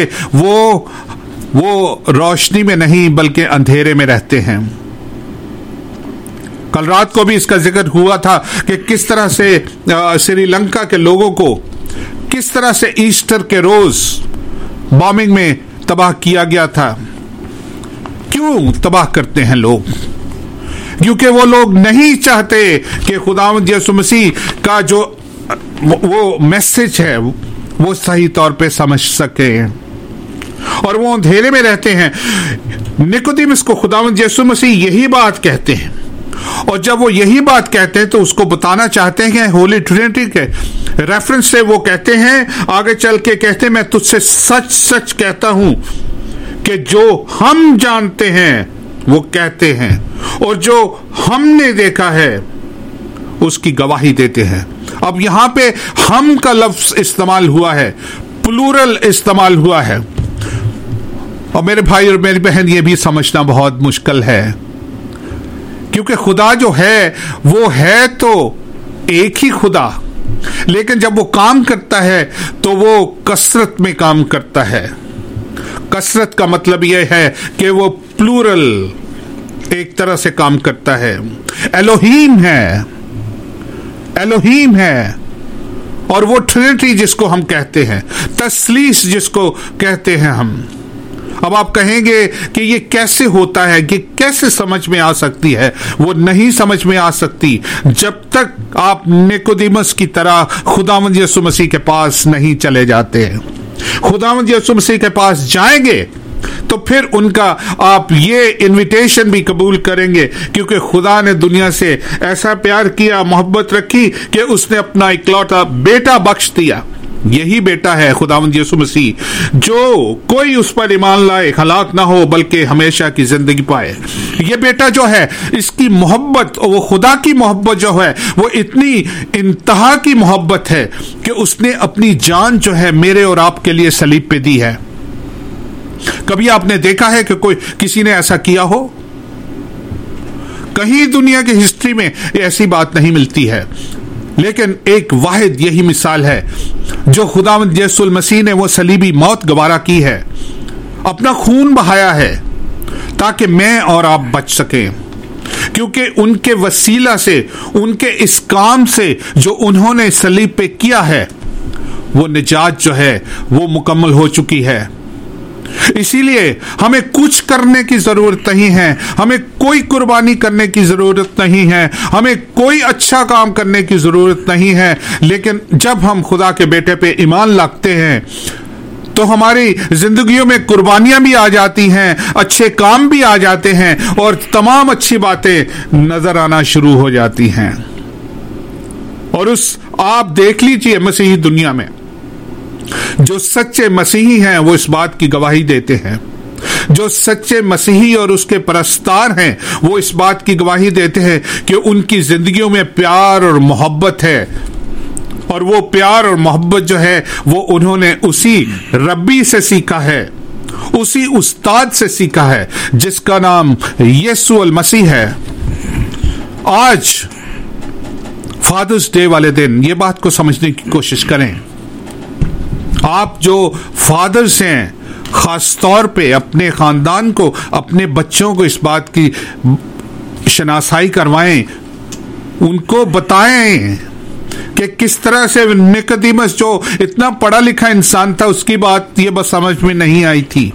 वो रोशनी में नहीं बल्कि अंधेरे में रहते हैं। कल रात को भी इसका जिक्र हुआ था कि किस तरह से श्रीलंका के लोगों को किस तरह से ईस्टर के रोज बॉम्बिंग में तबाह किया गया था। क्यों तबाह करते हैं लोग? क्योंकि वो लोग नहीं चाहते कि खुदावंद यीशु मसीह का जो वो मैसेज है वो सही तौर पे समझ सके, और वो अंधेरे में रहते हैं। निकोदेमुस को खुदावंद यीशु मसीह यही बात कहते हैं, और जब वो यही बात कहते हैं तो उसको बताना चाहते हैं कि होली ट्रिनिटी के रेफरेंस से वो कहते हैं, आगे चल के कहते हैं, मैं तुझसे सच सच कहता हूं कि जो हम जानते हैं वो कहते हैं, और जो हमने देखा है उसकी गवाही देते हैं। अब यहां पे हम का लफ्ज इस्तेमाल हुआ है, प्लूरल इस्तेमाल हुआ है, और मेरे भाई और मेरी बहन ये भी समझना बहुत मुश्किल है, क्योंकि खुदा जो है वो है तो एक ही खुदा, लेकिन जब वो काम करता है तो वो कसरत में काम करता है। कसरत का मतलब यह है कि वो प्लूरल एक तरह से काम करता है। एलोहीम है, और वो ट्रिनिटी जिसको हम कहते हैं, तस्लीस जिसको कहते हैं हम। अब आप कहेंगे कि ये कैसे होता है, ये कैसे समझ में आ सकती है? वो नहीं समझ में आ सकती जब तक आप निकोदेमुस की तरह खुदावंद यीशु मसीह के पास नहीं चले जाते हैं। खुदावंद यीशु मसीह के पास जाएंगे तो फिर उनका आप ये इनविटेशन भी कबूल करेंगे, क्योंकि खुदा ने दुनिया से ऐसा प्यार किया, मोहब्बत रखी कि उसने अपना इकलौता बेटा बख्श दिया, यही बेटा है खुदावंद यीशु मसीह, जो कोई उस पर ईमान लाए हलाक ना हो बल्कि हमेशा की जिंदगी पाए। ये बेटा जो है, इसकी मोहब्बत, वो खुदा की मोहब्बत जो है वो इतनी इंतहा की मोहब्बत है कि उसने अपनी जान जो है मेरे और आपके लिए सलीब पे दी है। कभी आपने देखा है कि कोई किसी ने ऐसा किया हो? कहीं दुनिया की हिस्ट्री में ऐसी बात नहीं मिलती है, लेकिन एक वाहिद यही मिसाल है जो खुदावंद यीशु मसीह ने वो सलीबी मौत गवारा की है, अपना खून बहाया है ताकि मैं और आप बच सकें, क्योंकि उनके वसीला से, उनके इस काम से जो उन्होंने सलीब पे किया है, वो निजात जो है वो मुकम्मल हो चुकी है। इसीलिए हमें कुछ करने की जरूरत नहीं है, हमें कोई कुर्बानी करने की जरूरत नहीं है, हमें कोई अच्छा काम करने की जरूरत नहीं है। लेकिन जब हम खुदा के बेटे पे ईमान लाते हैं तो हमारी जिंदगियों में कुर्बानियां भी आ जाती हैं, अच्छे काम भी आ जाते हैं और तमाम अच्छी बातें नजर आना शुरू हो जाती हैं। और आप देख लीजिए, मसीही दुनिया में जो सच्चे मसीही हैं वो इस बात की गवाही देते हैं, जो सच्चे मसीही और उसके परस्तार हैं वो इस बात की गवाही देते हैं कि उनकी जिंदगियों में प्यार और मोहब्बत है। और वो प्यार और मोहब्बत जो है वो उन्होंने उसी रब्बी से सीखा है, उसी उस्ताद से सीखा है जिसका नाम यीशु अल मसीह है। आज फादर्स डे वाले दिन ये बात को समझने की कोशिश करें। आप जो फादर्स हैं, खास तौर पे अपने खानदान को, अपने बच्चों को इस बात की शनासाई करवाएं, उनको बताएं कि किस तरह से निकोदेमस जो इतना पढ़ा लिखा इंसान था, उसकी बात ये बस समझ में नहीं आई थी।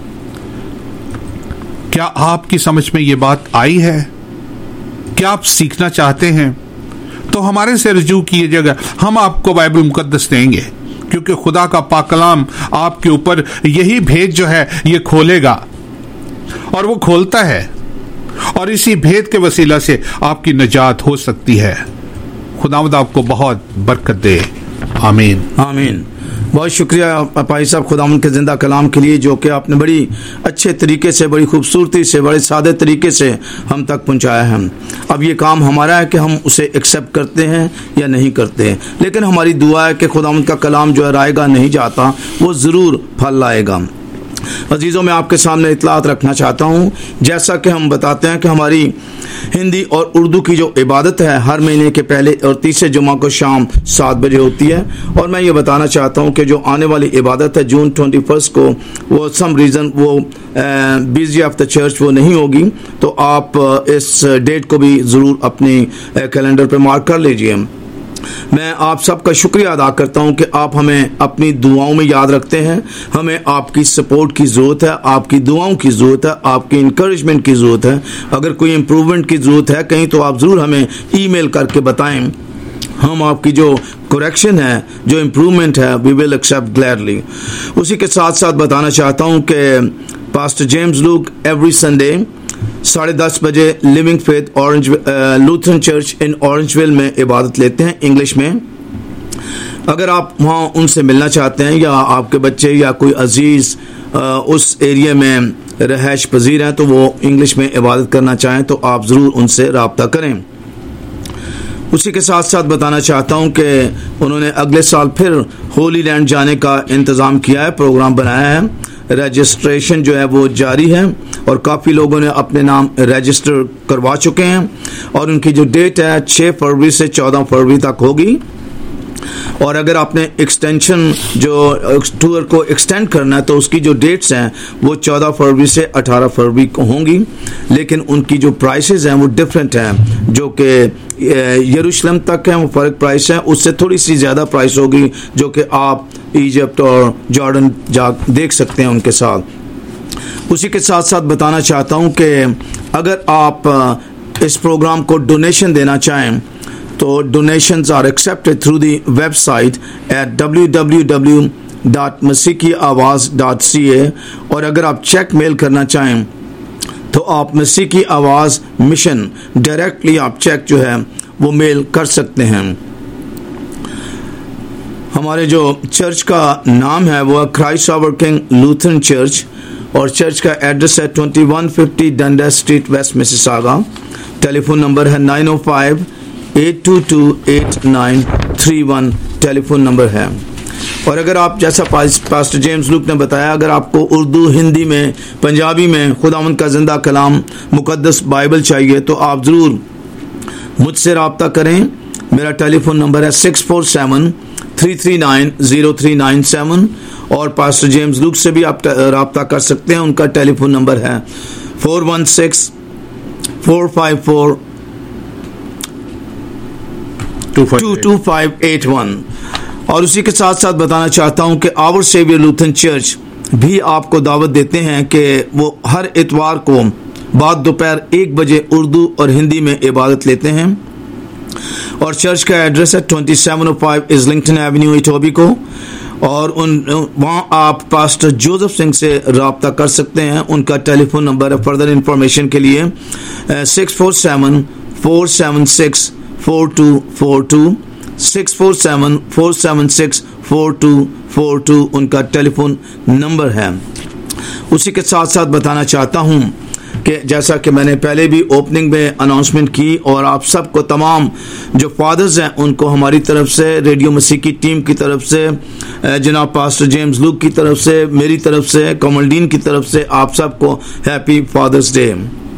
क्या आपकी समझ में ये बात आई है? क्या आप सीखना चाहते हैं? तो हमारे से रजू कीजिएगा, हम आपको बाइबल मुकद्दस देंगे, क्योंकि खुदा का पाक कलाम आपके ऊपर यही भेद जो है ये खोलेगा, और वो खोलता है, और इसी भेद के वसीला से आपकी निजात हो सकती है। खुदावंद आपको बहुत बरकत दे। आमीन आमीन। बहुत शुक्रिया भाई साहब खुदावंद के जिंदा कलाम के लिए, जो कि आपने बड़ी अच्छे तरीके से, बड़ी खूबसूरती से, बड़े सादे तरीके से हम तक पहुंचाया है। अब ये काम हमारा है कि हम उसे एक्सेप्ट करते हैं या नहीं करते हैं, लेकिन हमारी दुआ है कि खुदावंद का कलाम जो है रायगा नहीं जाता, वो ज़रूर फल लाएगा। अजीज़ों, मैं आपके सामने इतलात रखना चाहता हूँ, जैसा कि हम बताते हैं कि हमारी हिंदी और उर्दू की जो इबादत है हर महीने के पहले और तीसरे जुमा को शाम 7 बजे होती है। और मैं ये बताना चाहता हूँ कि जो आने वाली इबादत है जून 21 को, वो सम रीज़न वो बिजी ऑफ द चर्च वो नहीं होगी, तो आप इस डेट को भी ज़रूर अपनी कैलेंडर पर मार्क कर लीजिए। मैं आप सबका शुक्रिया अदा करता हूं कि आप हमें अपनी दुआओं में याद रखते हैं। हमें आपकी सपोर्ट की ज़रूरत है, आपकी दुआओं की ज़रूरत है, आपकी इंकरेजमेंट की ज़रूरत है। अगर कोई इम्प्रूवमेंट की ज़रूरत है कहीं, तो आप ज़रूर हमें ईमेल करके बताएं। हम आपकी जो करेक्शन है, जो इम्प्रूवमेंट है, वी विल एक्सेप्ट ग्लैडली। उसी के साथ साथ बताना चाहता हूँ कि pastor James Luke every Sunday 10:30 बजे living faith Orange Lutheran church in Orangeville में इबादत लेते हैं, इंग्लिश में। अगर आप वहाँ उनसे मिलना चाहते हैं, या आपके बच्चे या कोई अजीज़ उस एरिया में रहायश पजीर हैं, तो वो इंग्लिश में इबादत करना चाहें, तो आप ज़रूर उनसे रब्ता करें। उसी के साथ साथ बताना चाहता हूं कि उन्होंने अगले साल फिर होली लैंड जाने का इंतज़ाम किया है, प्रोग्राम बनाया है। रजिस्ट्रेशन जो है वो जारी है और काफ़ी लोगों ने अपने नाम रजिस्टर करवा चुके हैं, और उनकी जो डेट है 6 फरवरी से 14 फरवरी तक होगी। और अगर आपने एक्सटेंशन जो टूर को एक्सटेंड करना है, तो उसकी जो डेट्स हैं वो 14 फरवरी से 18 फरवरी को होंगी, लेकिन उनकी जो प्राइसेस हैं वो डिफरेंट हैं। जो कि यरूशलेम तक है वो फ़र्क प्राइस है, उससे थोड़ी सी ज़्यादा प्राइस होगी, जो कि आप इजिप्ट और जॉर्डन जा देख सकते हैं उनके साथ। उसी के साथ साथ बताना चाहता हूँ कि अगर आप इस प्रोग्राम को डोनेशन देना चाहें, तो donations are accepted through the website at www.masikiawaz.ca। और अगर आप चेक मेल करना चाहें, तो आप मसीह की आवाज़ मिशन डायरेक्टली आप चेक जो है वो मेल कर सकते हैं। हमारे जो चर्च का नाम है वो Christ our King Lutheran church और चर्च का एड्रेस है 2150 Dundas street west Mississauga. Telephone number है 905-822-8931 टेलीफोन नंबर है। और अगर आप जैसा पास्टर जेम्स लूक ने बताया, अगर आपको उर्दू, हिंदी में, पंजाबी में खुदावंद का जिंदा कलाम मुकद्दस बाइबल चाहिए तो आप ज़रूर मुझसे रब्ता करें। मेरा टेलीफोन नंबर है 647-339-0397 और पास्टर जेम्स लूक से भी आप रब्ता कर सकते हैं। उनका टेलीफोन नंबर है 416-454-22581। और उसी के साथ साथ बताना चाहता हूं कि आवर सेवियर लूथरन चर्च भी आपको दावत देते हैं कि वो हर इतवार को बाद दोपहर 1 बजे उर्दू और हिंदी में इबादत लेते हैं। और चर्च का एड्रेस है 2705 इस्लिंगटन एवेन्यू इटोबिको और वहाँ आप पास्टर जोसेफ सिंह से रब्ता कर सकते हैं। उनका टेलीफोन नंबर है फर्दर इंफॉर्मेशन के लिए 647-476-4242 647-476-4242 उनका टेलीफोन नंबर है। उसी के साथ साथ बताना चाहता हूं कि जैसा कि मैंने पहले भी ओपनिंग में अनाउंसमेंट की और आप सबको तमाम जो फादर्स हैं उनको हमारी तरफ से, रेडियो मसीह की टीम की तरफ से, जनाब पास्टर जेम्स लूक की तरफ से, मेरी तरफ से, कमलडीन की तरफ से आप सबको हैप्पी फादर्स डे।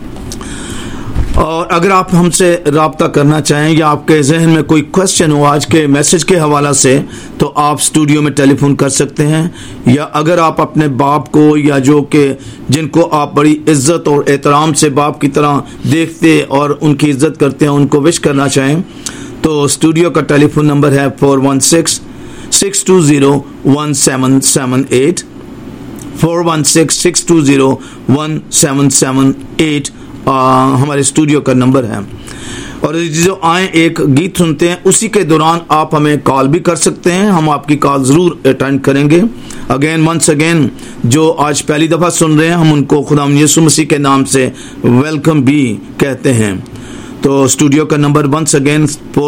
और अगर आप हमसे रब्ता करना चाहें या आपके जहन में कोई क्वेश्चन हो आज के मैसेज के हवाला से तो आप स्टूडियो में टेलीफोन कर सकते हैं। या अगर आप अपने बाप को या जो कि जिनको आप बड़ी इज्जत और एहतराम से बाप की तरह देखते और उनकी इज्जत करते हैं उनको विश करना चाहें तो स्टूडियो का टेलीफोन नंबर है 416-620-1778 416-620-1778 हमारे स्टूडियो का नंबर है। और जो आए एक गीत सुनते हैं, उसी के दौरान आप हमें कॉल भी कर सकते हैं, हम आपकी कॉल जरूर अटेंड करेंगे। अगेन वंस अगेन जो आज पहली दफा सुन रहे हैं हम उनको खुदावंद यीशु मसीह के नाम से वेलकम भी कहते हैं। तो स्टूडियो का नंबर वंस अगेन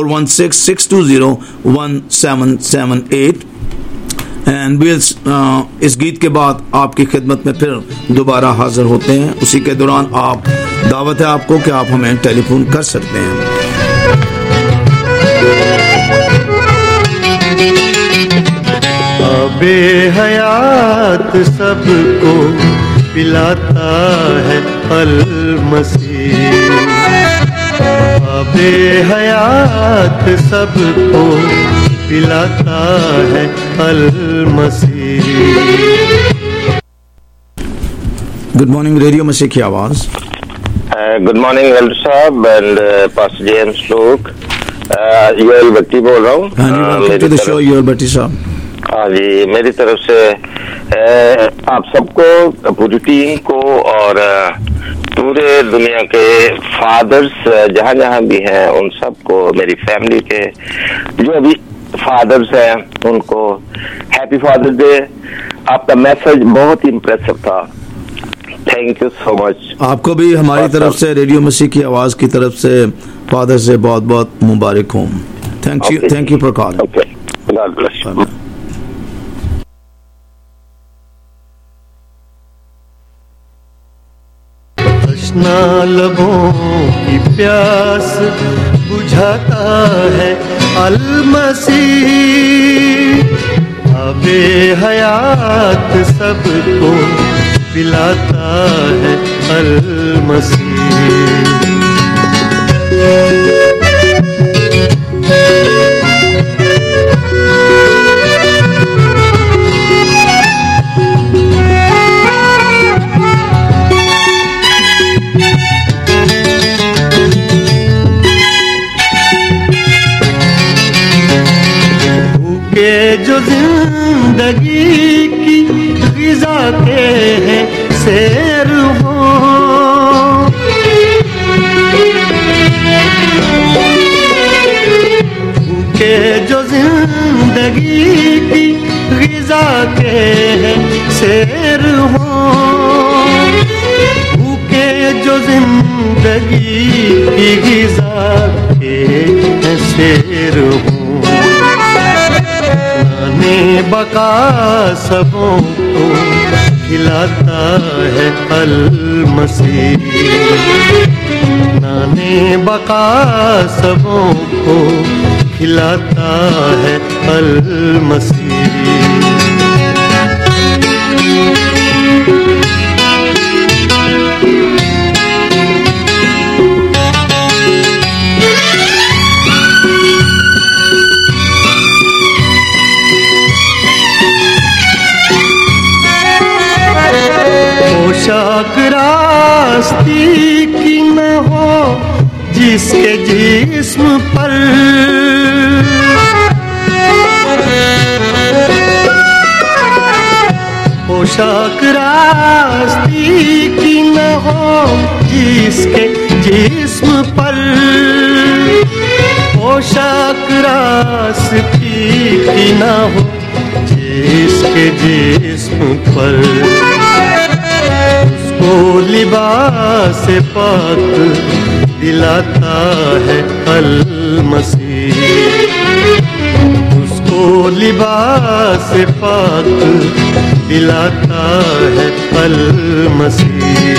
416-620-1778 एंड इस गीत के बाद आपकी खिदमत में फिर दोबारा हाजिर होते हैं। उसी के दौरान आप दावत है आपको कि आप हमें टेलीफोन कर सकते हैं। आबे हयात सबको पिलाता है अल मसीह, आबे हयात सबको पिलाता है अल मसीह। गुड मॉर्निंग रेडियो मसीह की आवाज। गुड मॉर्निंग एल्डर साहब and pastor James Luke, Yoel Bhatti बोल रहा हूँ। हाँ जी, welcome to the show Yoel Bhatti साहब। हाँ जी, मेरी तरफ से आप सबको, पूरी टीम को और पूरे दुनिया के फादर्स जहाँ जहाँ भी हैं उन सबको, मेरी फैमिली के जो भी फादर्स हैं उनको हैप्पी फादर्स डे। आपका मैसेज बहुत ही इम्प्रेसिव था, थैंक यू सो मच। आपको भी हमारी तरफ से, रेडियो मसीह की आवाज की तरफ से फादर से बहुत बहुत मुबारक हो। Thank you for calling. Okay, God bless you. तृष्णा लबों की प्यास बुझाता है अल मसीह, आबे हयात सबको पिलाता है अल मसीह। भूखे जो जिंदगी की ग़िज़ा के हैं शेर हो, भूखे जो जिंदगी की ग़िज़ा के हैं शेर हो, भूखे जो जिंदगी की ग़िज़ा के हैं शेर हो। बका सबों को खिलाता है अल-मसीह, नाने बका सबों को खिलाता है अल-मसीह। पोशाक रास्ती की न हो जिसके जिस्म पर, पोशाक रास्ती की न हो जिसके जिस्म पर, पोशाक रास्ती की न हो जिसके जिस्म पर, उसको लिबास पाक दिलाता है अल-मसीह, उसको लिबास पाक दिलाता है अल-मसीह।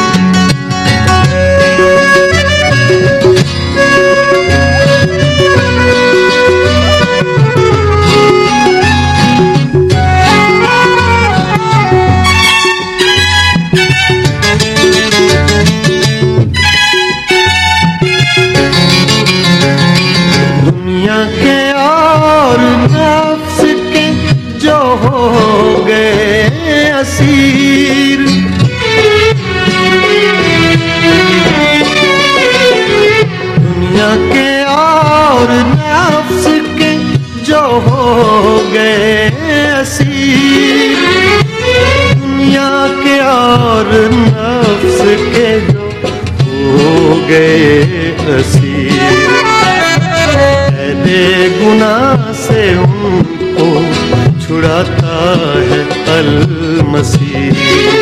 दुनिया के और नफ्स के जो हो गए असीर, दुनिया के और नफ्स के जो हो गए असीर, दुनिया के और नफ्स के जो हो गए असीर, गुनाह से उनको छुड़ाता है अल-मसीह,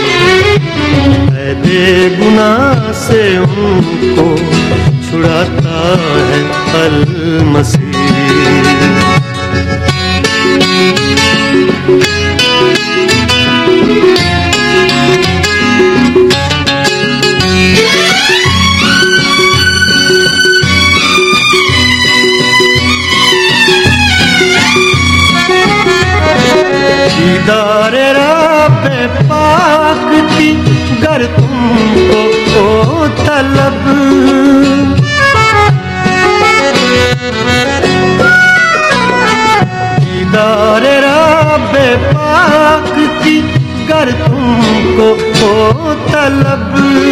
गुनाह से उनको छुड़ाता है अल-मसीह। दीदार रब पाक की गर तुमको हो तलब, दीदार रब पाक की गर तुमको हो तलब,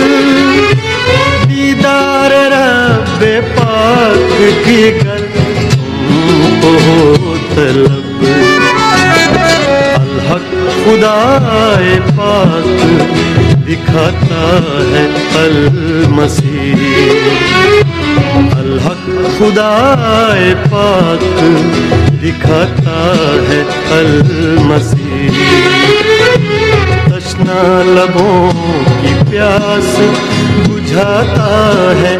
दीदार रब पाक की गर तुमको हो तलब, खुदाए पाक दिखाता है अल-मसीह, अल-हक खुदाए पाक दिखाता है अल-मसीह। तश्ना लबों की प्यास बुझाता है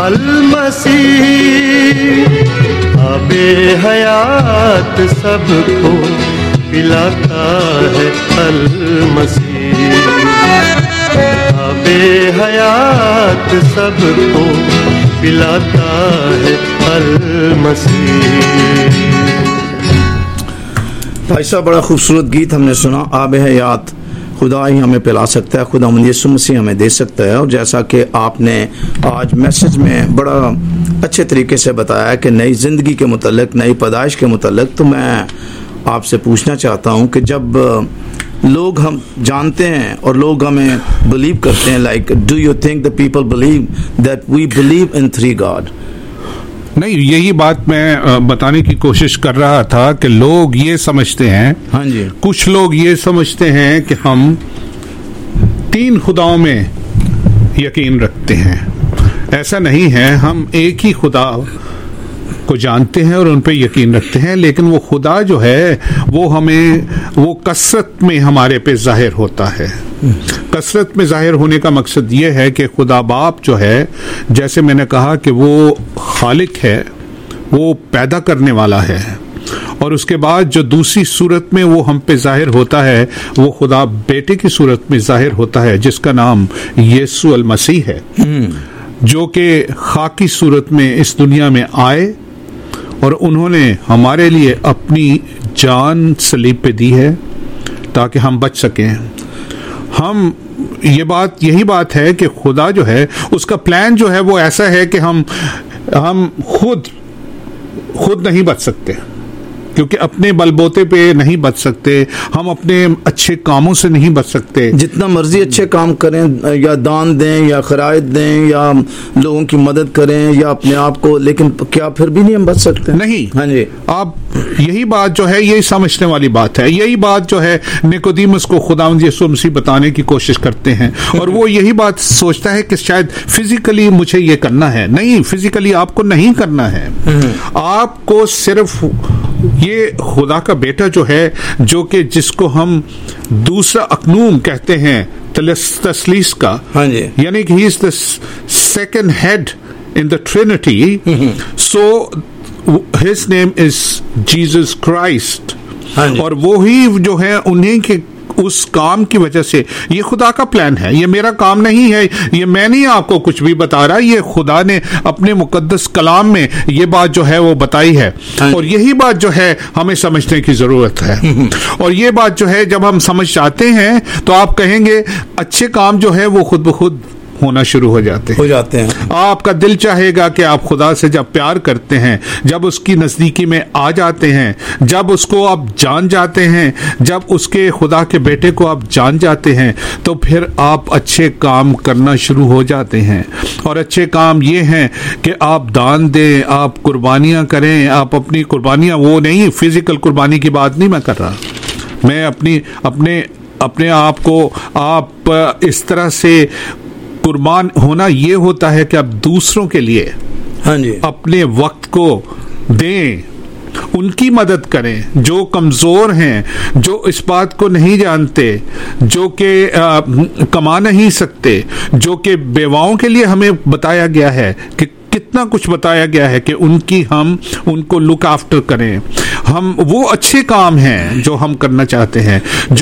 अल-मसीह, आबे हयात सबको पिलाता है अल-मसीह, आबे हयात सबको पिलाता है अल-मसीह। भाई साहब, बड़ा खूबसूरत गीत हमने सुना। आबे हयात खुदा ही हमें पिला सकता है, खुदा यीशु मसीह हमें दे सकता है। और जैसा कि आपने आज मैसेज में बड़ा अच्छे तरीके से बताया कि नई ज़िंदगी के मुतल्लिक, नई पैदाइश के मुतल्लिक, तो मैं आपसे पूछना चाहता हूं कि जब लोग हम जानते हैं और लोग हमें बिलीव करते हैं, like do you think the people believe that we believe in 3 God? नहीं, यही बात मैं बताने की कोशिश कर रहा था कि लोग ये समझते हैं, हाँ जी, कुछ लोग ये समझते हैं कि हम 3 खुदाओं में यकीन रखते हैं। ऐसा नहीं है, हम एक ही खुदा को जानते हैं और उन पे यकीन रखते हैं, लेकिन वो खुदा जो है वो हमें वो कसरत में हमारे पे जाहिर होता है। कसरत में जाहिर होने का मकसद ये है कि खुदा बाप जो है, जैसे मैंने कहा कि वो खालिक है, वो पैदा करने वाला है और उसके बाद जो दूसरी सूरत में वो हम पे जाहिर होता है, वो खुदा बेटे की सूरत में जाहिर होता है, जिसका नाम यीशु अल मसीह है, जो कि खाकी सूरत में इस दुनिया में आए और उन्होंने हमारे लिए अपनी जान सलीब पे दी है ताकि हम बच सकें। हम यही बात है कि खुदा जो है उसका प्लान जो है वो ऐसा है कि हम खुद नहीं बच सकते, क्योंकि अपने बलबोते पे नहीं बच सकते, हम अपने अच्छे कामों से नहीं बच सकते। जितना मर्जी अच्छे काम करें या दान दें या खरायत दें या लोगों की मदद करें या अपने आप को, लेकिन क्या फिर भी नहीं हम बच सकते? नहीं। हाँ जी, आप यही बात जो है यही समझने वाली बात है। यही बात जो है निकोदेमुस को खुदावंद यीशु मसीह बताने की कोशिश करते हैं और वो यही बात सोचता है कि शायद फिजिकली मुझे ये करना है। नहीं, फिजिकली आपको नहीं करना है। आपको सिर्फ ये खुदा का बेटा जो है, जो कि जिसको हम दूसरा अकनूम कहते हैं तस्लीस का, हाँ जी, यानी कि he is the second head in the Trinity, so his name is Jesus Christ. और वो ही जो है उन्हीं के उस काम की वजह से, ये खुदा का प्लान है, ये मेरा काम नहीं है, ये मैं नहीं आपको कुछ भी बता रहा, ये खुदा ने अपने मुकद्दस कलाम में ये बात जो है वो बताई है और यही बात जो है हमें समझने की जरूरत है। और ये बात जो है जब हम समझ जाते हैं तो आप कहेंगे अच्छे काम जो है वो खुद ब खुद होना शुरू हो जाते हैं। आपका दिल चाहेगा कि आप खुदा से जब प्यार करते हैं, जब उसकी नजदीकी में आ जाते हैं, जब उसको आप जान जाते हैं, जब उसके खुदा के बेटे को आप जान जाते हैं, तो फिर आप अच्छे काम करना शुरू हो जाते हैं। और अच्छे काम ये हैं कि आप दान दें, आप कुर्बानियां करें। आप अपनी कुर्बानियां, वो नहीं फिजिकल कुर्बानी की बात नहीं मैं कर रहा, मैं अपने आप को आप इस तरह से कुर्बान होना ये होता है कि आप दूसरों के लिए हाँ जी, अपने वक्त को दें, उनकी मदद करें जो कमजोर हैं, जो इस बात को नहीं जानते, जो कि कमा नहीं सकते, जो कि बेवाओं के लिए हमें बताया गया है कि कितना कुछ बताया गया है कि हम उनको लुक आफ्टर करें। हम वो अच्छे काम हैं जो हम करना चाहते हैं,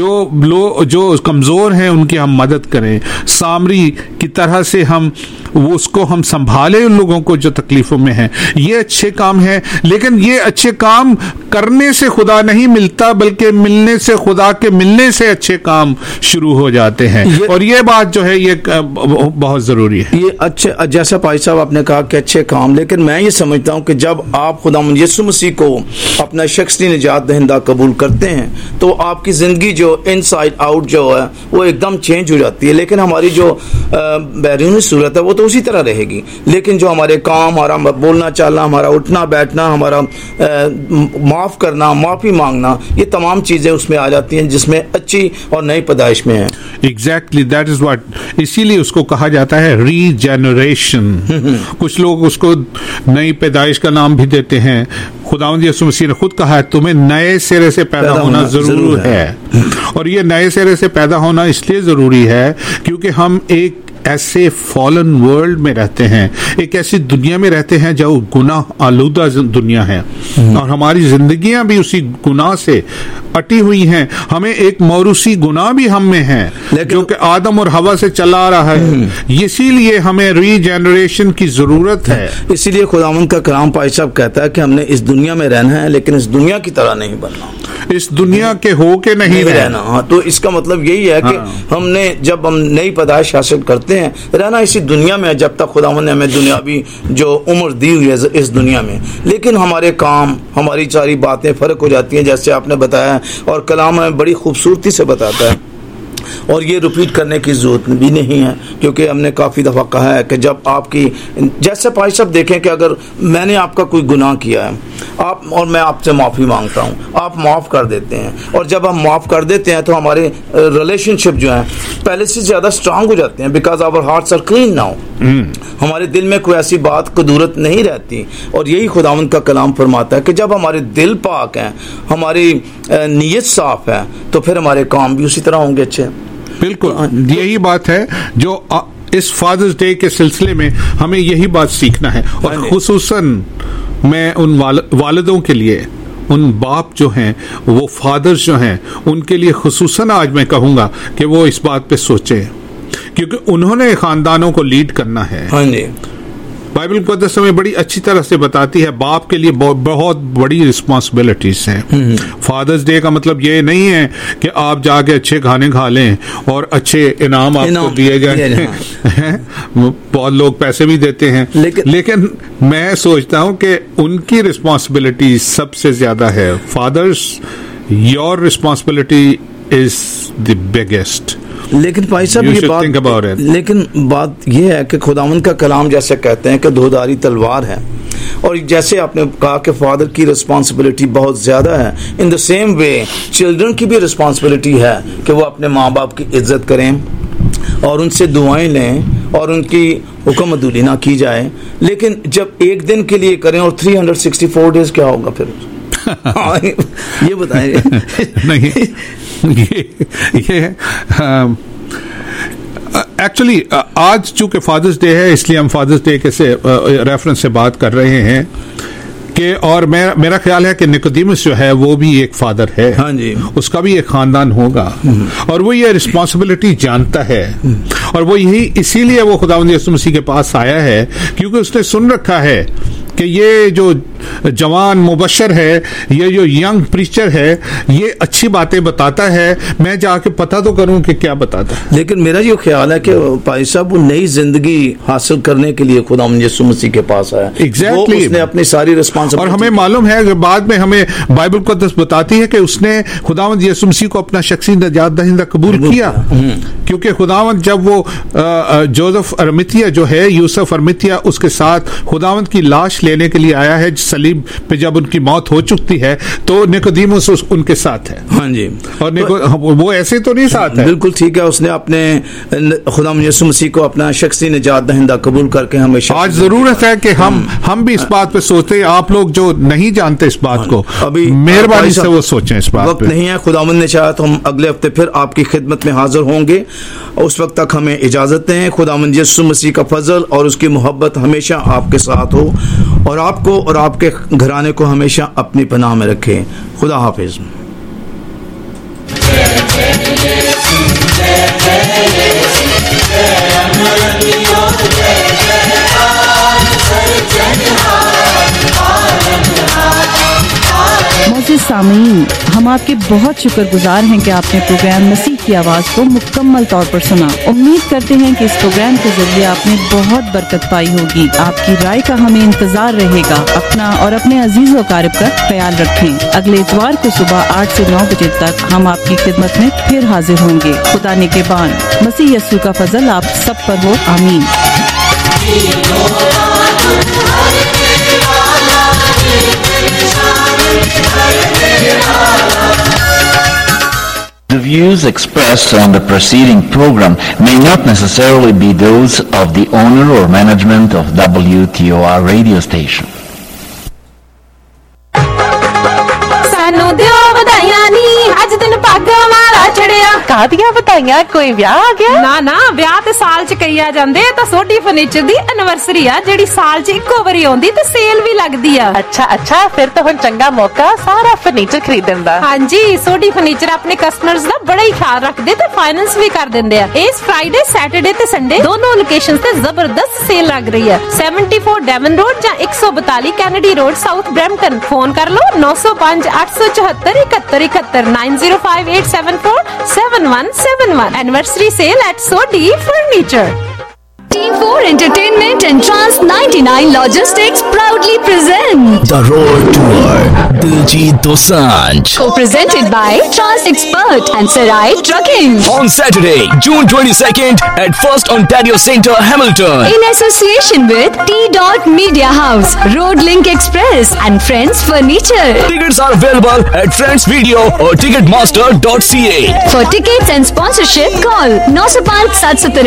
जो कमजोर हैं उनकी हम मदद करें, सामरी की तरह से हम उसको हम संभालें उन लोगों को जो तकलीफों में हैं। ये अच्छे काम हैं, लेकिन ये अच्छे काम करने से खुदा नहीं मिलता, बल्कि मिलने से, खुदा के मिलने से अच्छे काम शुरू हो जाते हैं। और ये बात जो है ये बहुत जरूरी है। ये अच्छे, जैसा भाई साहब आपने कहा कि अच्छे काम, लेकिन मैं ये समझता हूं कि जब आप खुदावंद यीशु मसीह को अपना शख्सी निजात दहिंदा कबूल करते हैं तो आपकी जिंदगी जो इनसाइड आउट जो है वो एकदम चेंज हो जाती है। लेकिन हमारी जो बैरूनी सूरत है वो तो उसी तरह रहेगी, लेकिन जो हमारे काम, हमारा बोलना चालना, हमारा उठना बैठना, हमारा माफ करना, माफी मांगना, ये तमाम चीजें उसमें आ जाती हैं जिसमें अच्छी और नई पैदाइश में है। एग्जैक्टली, दैट इज व्हाट, इसीलिए उसको कहा जाता है रीजेनरेशन। कुछ लोग उसको नई पैदाइश का नाम भी देते हैं। खुदावंद यीशु मसीह ने खुद कहा है तुम्हें नए सिरे से पैदा होना जरूर है। और ये नए सिरे से पैदा होना इसलिए जरूरी है क्योंकि हम एक ऐसे फॉलन वर्ल्ड में रहते हैं, एक ऐसी दुनिया में रहते हैं जो गुनाह आलूदा दुनिया है और हमारी जिंदगियां भी उसी गुनाह से अटी हुई हैं। हमें एक मौरूसी गुनाह भी हम में है जो कि आदम और हवा से चला आ रहा है, इसीलिए हमें रीजेनरेशन की जरूरत है। इसीलिए खुदावंद का कलाम भाई साहब कहता है कि हमने इस दुनिया में रहना है, लेकिन इस दुनिया की तरह नहीं बनना, इस दुनिया के हो के नहीं रहना। हाँ, तो इसका मतलब यही है कि हमने जब हम नई पैदाइश हासिल करते हैं, रहना इसी दुनिया में जब तक खुदावंद ने हमें दुनियावी जो उम्र दी हुई है इस दुनिया में, लेकिन हमारे काम, हमारी सारी बातें फर्क हो जाती हैं जैसे आपने बताया, और कलाम हमें बड़ी खूबसूरती से बताता है। और ये रिपीट करने की जरूरत भी नहीं है क्योंकि हमने काफ़ी दफ़ा कहा है कि जब आपकी, जैसे भाई साहब देखें कि अगर मैंने आपका कोई गुनाह किया है आप और मैं आपसे माफ़ी मांगता हूँ, आप माफ़ कर देते हैं, और जब हम माफ़ कर देते हैं तो हमारे रिलेशनशिप जो है पहले से ज़्यादा स्ट्रांग हो जाते हैं, because our hearts are clean now. हमारे दिल में कोई ऐसी बात कुदूरत नहीं रहती। और यही खुदावंद का कलाम फरमाता है कि जब हमारे दिल पाक हैं, हमारी नीयत साफ है, तो फिर हमारे काम भी उसी तरह होंगे अच्छे। बिल्कुल, यही बात है जो इस फादर्स डे के सिलसिले में हमें यही बात सीखना है। और खुसूसन मैं उन वालिदों के लिए उन बाप जो हैं, वो फादर्स जो हैं, उनके लिए खुसूसन आज मैं कहूँगा कि वो इस बात पे सोचें, क्योंकि उन्होंने खानदानों को लीड करना है। हाँ जी, बाइबल मुकद्दस हमें बड़ी अच्छी तरह से बताती है बाप के लिए बहुत बड़ी रिस्पॉन्सिबिलिटीज हैं। फादर्स डे का मतलब ये नहीं है कि आप जाके अच्छे खाने खा लें और अच्छे इनाम आपको दिए गए। बहुत लोग पैसे भी देते हैं, लेकिन मैं सोचता हूं कि उनकी रिस्पॉन्सिबिलिटी सबसे ज्यादा है। Fathers, your responsibility is the biggest. लेकिन भाई साहब लेकिन बात यह है कि खुदावंद का कलाम जैसे कहते हैं कि दोधारी तलवार है, और जैसे आपने कहा कि फादर की रिस्पॉन्सिबिलिटी बहुत ज्यादा है, in the same way children की भी रिस्पॉन्सिबिलिटी है कि वो अपने माँ बाप की इज्जत करें और उनसे दुआएं लें और उनकी हुक्म अदूली ना की जाए। लेकिन जब एक दिन के लिए करें और 364 डेज क्या होगा फिर? ये बताएं। नहीं, ये एक्चुअली आज चूंकि फादर्स डे है, इसलिए हम फादर्स डे के से रेफरेंस से बात कर रहे हैं कि, और मेरा ख्याल है कि निकोदेमुस जो है वो भी एक फादर है। हाँ जी, उसका भी एक खानदान होगा और वो ये रिस्पॉन्सिबिलिटी जानता है, और वो यही इसीलिए वो खुदावंद यीशु मसीह के पास आया है, क्योंकि उसने सुन रखा है कि ये जो जवान मुबशर है, ये जो यंग प्रीचर है, ये अच्छी बातें बताता है, मैं जाके पता तो करूं कि क्या बताता है। लेकिन मेरा ये ख्याल है कि भाई साहब वो नई जिंदगी हासिल करने के लिए खुदावंद यीशु मसीह के पास आया। एग्जैक्टली, उसने अपनी सारी रिस्पॉन्सिबिलिटी, और हमें मालूम है कि बाद में हमें बाइबल मुकद्दस बताती है कि उसने खुदावंद यीशु मसीह को अपना शख्सी निजात दहिंदा कबूल किया, क्योंकि खुदावंद जब वो जोसेफ अरमितिया जो है, यूसुफ अरमितिया, उसके साथ खुदावंद की लाश लेने के लिए आया है सलीब पे, जब उनकी मौत हो चुकी है, तो निकोदेमुस उनके साथ है। हाँ जी, और वो ऐसे तो नहीं साथ है। बिल्कुल ठीक है, उसने अपने खुदावंद यीशु मसीह को अपना शख्सी निजात दहिंदा कबूल करके हमेशा। आज जरूरत है कि हम भी इस बात पे सोचते हैं। आप लोग जो नहीं जानते इस बात को, अभी मेहरबानी से वो सोचें इस बात वक्त पे। नहीं है, खुदावंद ने चाहा तो हम अगले हफ्ते फिर आपकी खिदमत में हाजिर होंगे। उस वक्त तक हमें इजाजत दें। खुदावंद यीशु मसीह का फजल और उसकी मोहब्बत हमेशा आपके साथ हो, और आपको और आपके घराने को हमेशा अपनी पनाह में रखे। खुदा हाफिज। मोअज़्ज़िज़ सामीन, हम आपके बहुत शुक्रगुजार हैं कि आपने प्रोग्राम मसीह की आवाज़ को मुकम्मल तौर पर सुना। उम्मीद करते हैं कि इस प्रोग्राम के जरिए आपने बहुत बरकत पाई होगी। आपकी राय का हमें इंतजार रहेगा। अपना और अपने अजीज व क़ारिब का ख्याल रखें। अगले इतवार को सुबह 8 से 9 बजे तक हम आपकी खिदमत में फिर हाजिर होंगे। खुदा निगहबान। मसीह यस्सु का फजल आप सब पर हो। आमीन। The views expressed on the preceding program may not necessarily be those of the owner or management of WTOR radio station. सानू दियो बधाइयां नी, अज दिन पग मारा चढ़िया। कादियां बधाइयां, कोई ब्याह आ गया? ना ना, ब्याह ते साल च कई आ जांदे। तां सोडी फर्नीचर दी एनिवर्सरी आ, जेड़ी साल च इक्को वारी आउंदी ते सेल भी लगदी आ। अच्छा, फिर तो हुण चंगा मौका सारा फर्नीचर खरीदण दा। हाँ जी, सोडी फर्नीचर अपने कस्टमर्स दा बड़ा ही ख्याल रखदे ते फाइनेंस भी कर दिंदे आ। इस फ्राइडे, सैटरडे ते संडे दोनों लोकेशंस ते जबरदस्त सेल लग रही है। 74 डेवन रोड या 142 Kennedy road, south Brampton. Phone कर लो 905 874 71 71 905874 7171। Anniversary sale at Sodhi furniture. Team 4 Entertainment and Trans 99 Logistics proudly present The Road Tour, Diljit Dosanjh. Co-presented by Trans Expert and Sarai Trucking. On Saturday, June 22nd at First Ontario Centre, Hamilton. In association with T. Media House, Road Link Express and Friends Furniture. Tickets are available at Friends Video or Ticketmaster.ca. For tickets and sponsorship, call 905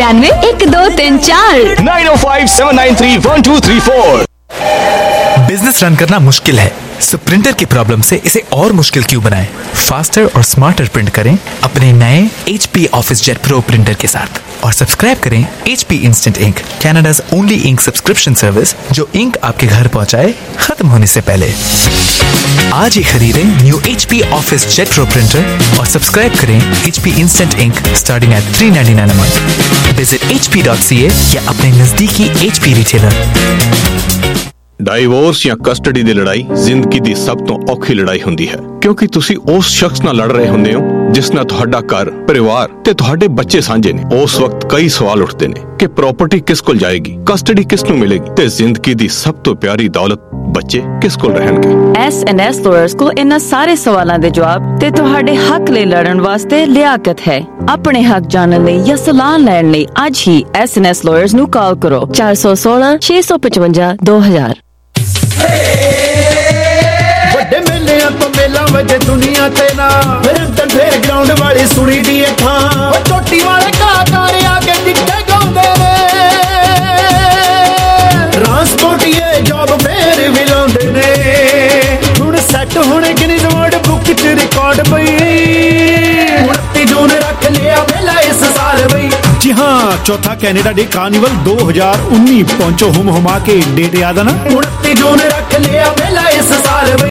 793 1234 905-793-1234. Business office run करना मुश्किल है, सो printer की problem से इसे और मुश्किल क्यों बनाएं? फास्टर और स्मार्टर प्रिंट करें अपने नए HP office jet pro printer के साथ और सब्सक्राइब करें HP instant ink, Canada's only ink subscription service, जो इंक आपके घर पहुंचाए खत्म होने से पहले। आज ही खरीदें new HP office jet pro printer और सब्सक्राइब करें HP instant ink starting at $3.99 a month। Visit hp.ca या अपने नजदीकी HP रिटेलर। ਡਾਈਵੋਰਸ ਜਾਂ ਕਸਟਡੀ ਦੀ ਲੜਾਈ ਜ਼ਿੰਦਗੀ ਦੀ ਸਭ ਤੋਂ ਔਖੀ ਲੜਾਈ ਹੁੰਦੀ ਹੈ, ਕਿਉਂਕਿ ਤੁਸੀਂ ਉਸ ਸ਼ਖਸ ਨਾਲ ਲੜ ਰਹੇ ਹੁੰਦੇ ਹੋ ਜਿਸ ਨਾਲ ਤੁਹਾਡਾ ਘਰ, ਪਰਿਵਾਰ ਤੇ ਤੁਹਾਡੇ ਬੱਚੇ ਸਾਂਝੇ ਨੇ। ਉਸ ਵਕਤ ਕਈ ਸਵਾਲ ਉੱਠਦੇ ਨੇ ਕਿ ਪ੍ਰਾਪਰਟੀ ਕਿਸ ਕੋਲ ਜਾਏਗੀ, ਕਸਟਡੀ ਕਿਸ ਨੂੰ ਮਿਲੇਗੀ ਤੇ ਜ਼ਿੰਦਗੀ ਦੀ ਸਭ ਤੋਂ ਪਿਆਰੀ ਦੌਲਤ ਬੱਚੇ ਕਿਸ ਕੋਲ ਰਹਿਣਗੇ। S&S ਲਾਇਰਸ ਕੋਲ ਇਹਨਾਂ ਸਾਰੇ ਸਵਾਲਾਂ ਦੇ ਜਵਾਬ ਤੇ ਤੁਹਾਡੇ ਹੱਕ ਲਈ ਲੜਨ ਵਾਸਤੇ ਲਿਆਕਤ ਹੈ। ਆਪਣੇ ਹੱਕ ਜਾਣਨ ਲਈ ਜਾਂ ਸਲਾਹ ਲੈਣ ਲਈ ਅੱਜ ਹੀ S&S ਲਾਇਰਸ ਨੂੰ ਕਾਲ ਕਰੋ 416 655 2000। ਵੱਡੇ ਮੇਲਿਆਂ ਤੋਂ ਮੇਲਾ ਵਜੇ ਦੁਨੀਆ ਤੇ ਨਾ ਰੰਟਨ ਫੇਰ ਗਰਾਊਂਡ ਵਾਲੀ ਸੁਣੀ ਦੀ ਥਾਂ, ਉਹ ਚੋਟੀ ਵਾਲੇ ਕਾਕਾਰੇ ਆ ਕੇ ਟਿੱਕੇ ਗਾਉਂਦੇ ਨੇ, ਟਰਾਂਸਪੋਰਟੀਏ ਜੋਬ ਫੇਰ ਵੀ ਲਾਉਂਦੇ ਨੇ। ਹੁਣ ਸੈੱਟ ਹੋਣੇ ਗਿਨੀਜ਼ ਵਰਲਡ ਬੁੱਕ ਚ ਰਿਕਾਰਡ ਪਈ, 29 ਜੂਨ ਰੱਖ ਲਿਆ ਮੇਲਾ ਇਸ ਸਾਲ ਬਈ। जी हाँ, चौथा कैनेडा डे कार्निवल 2019 पहुंचो हुम हुमा के डेट याद है ना, 29 जून रख लिया मेला इस साल।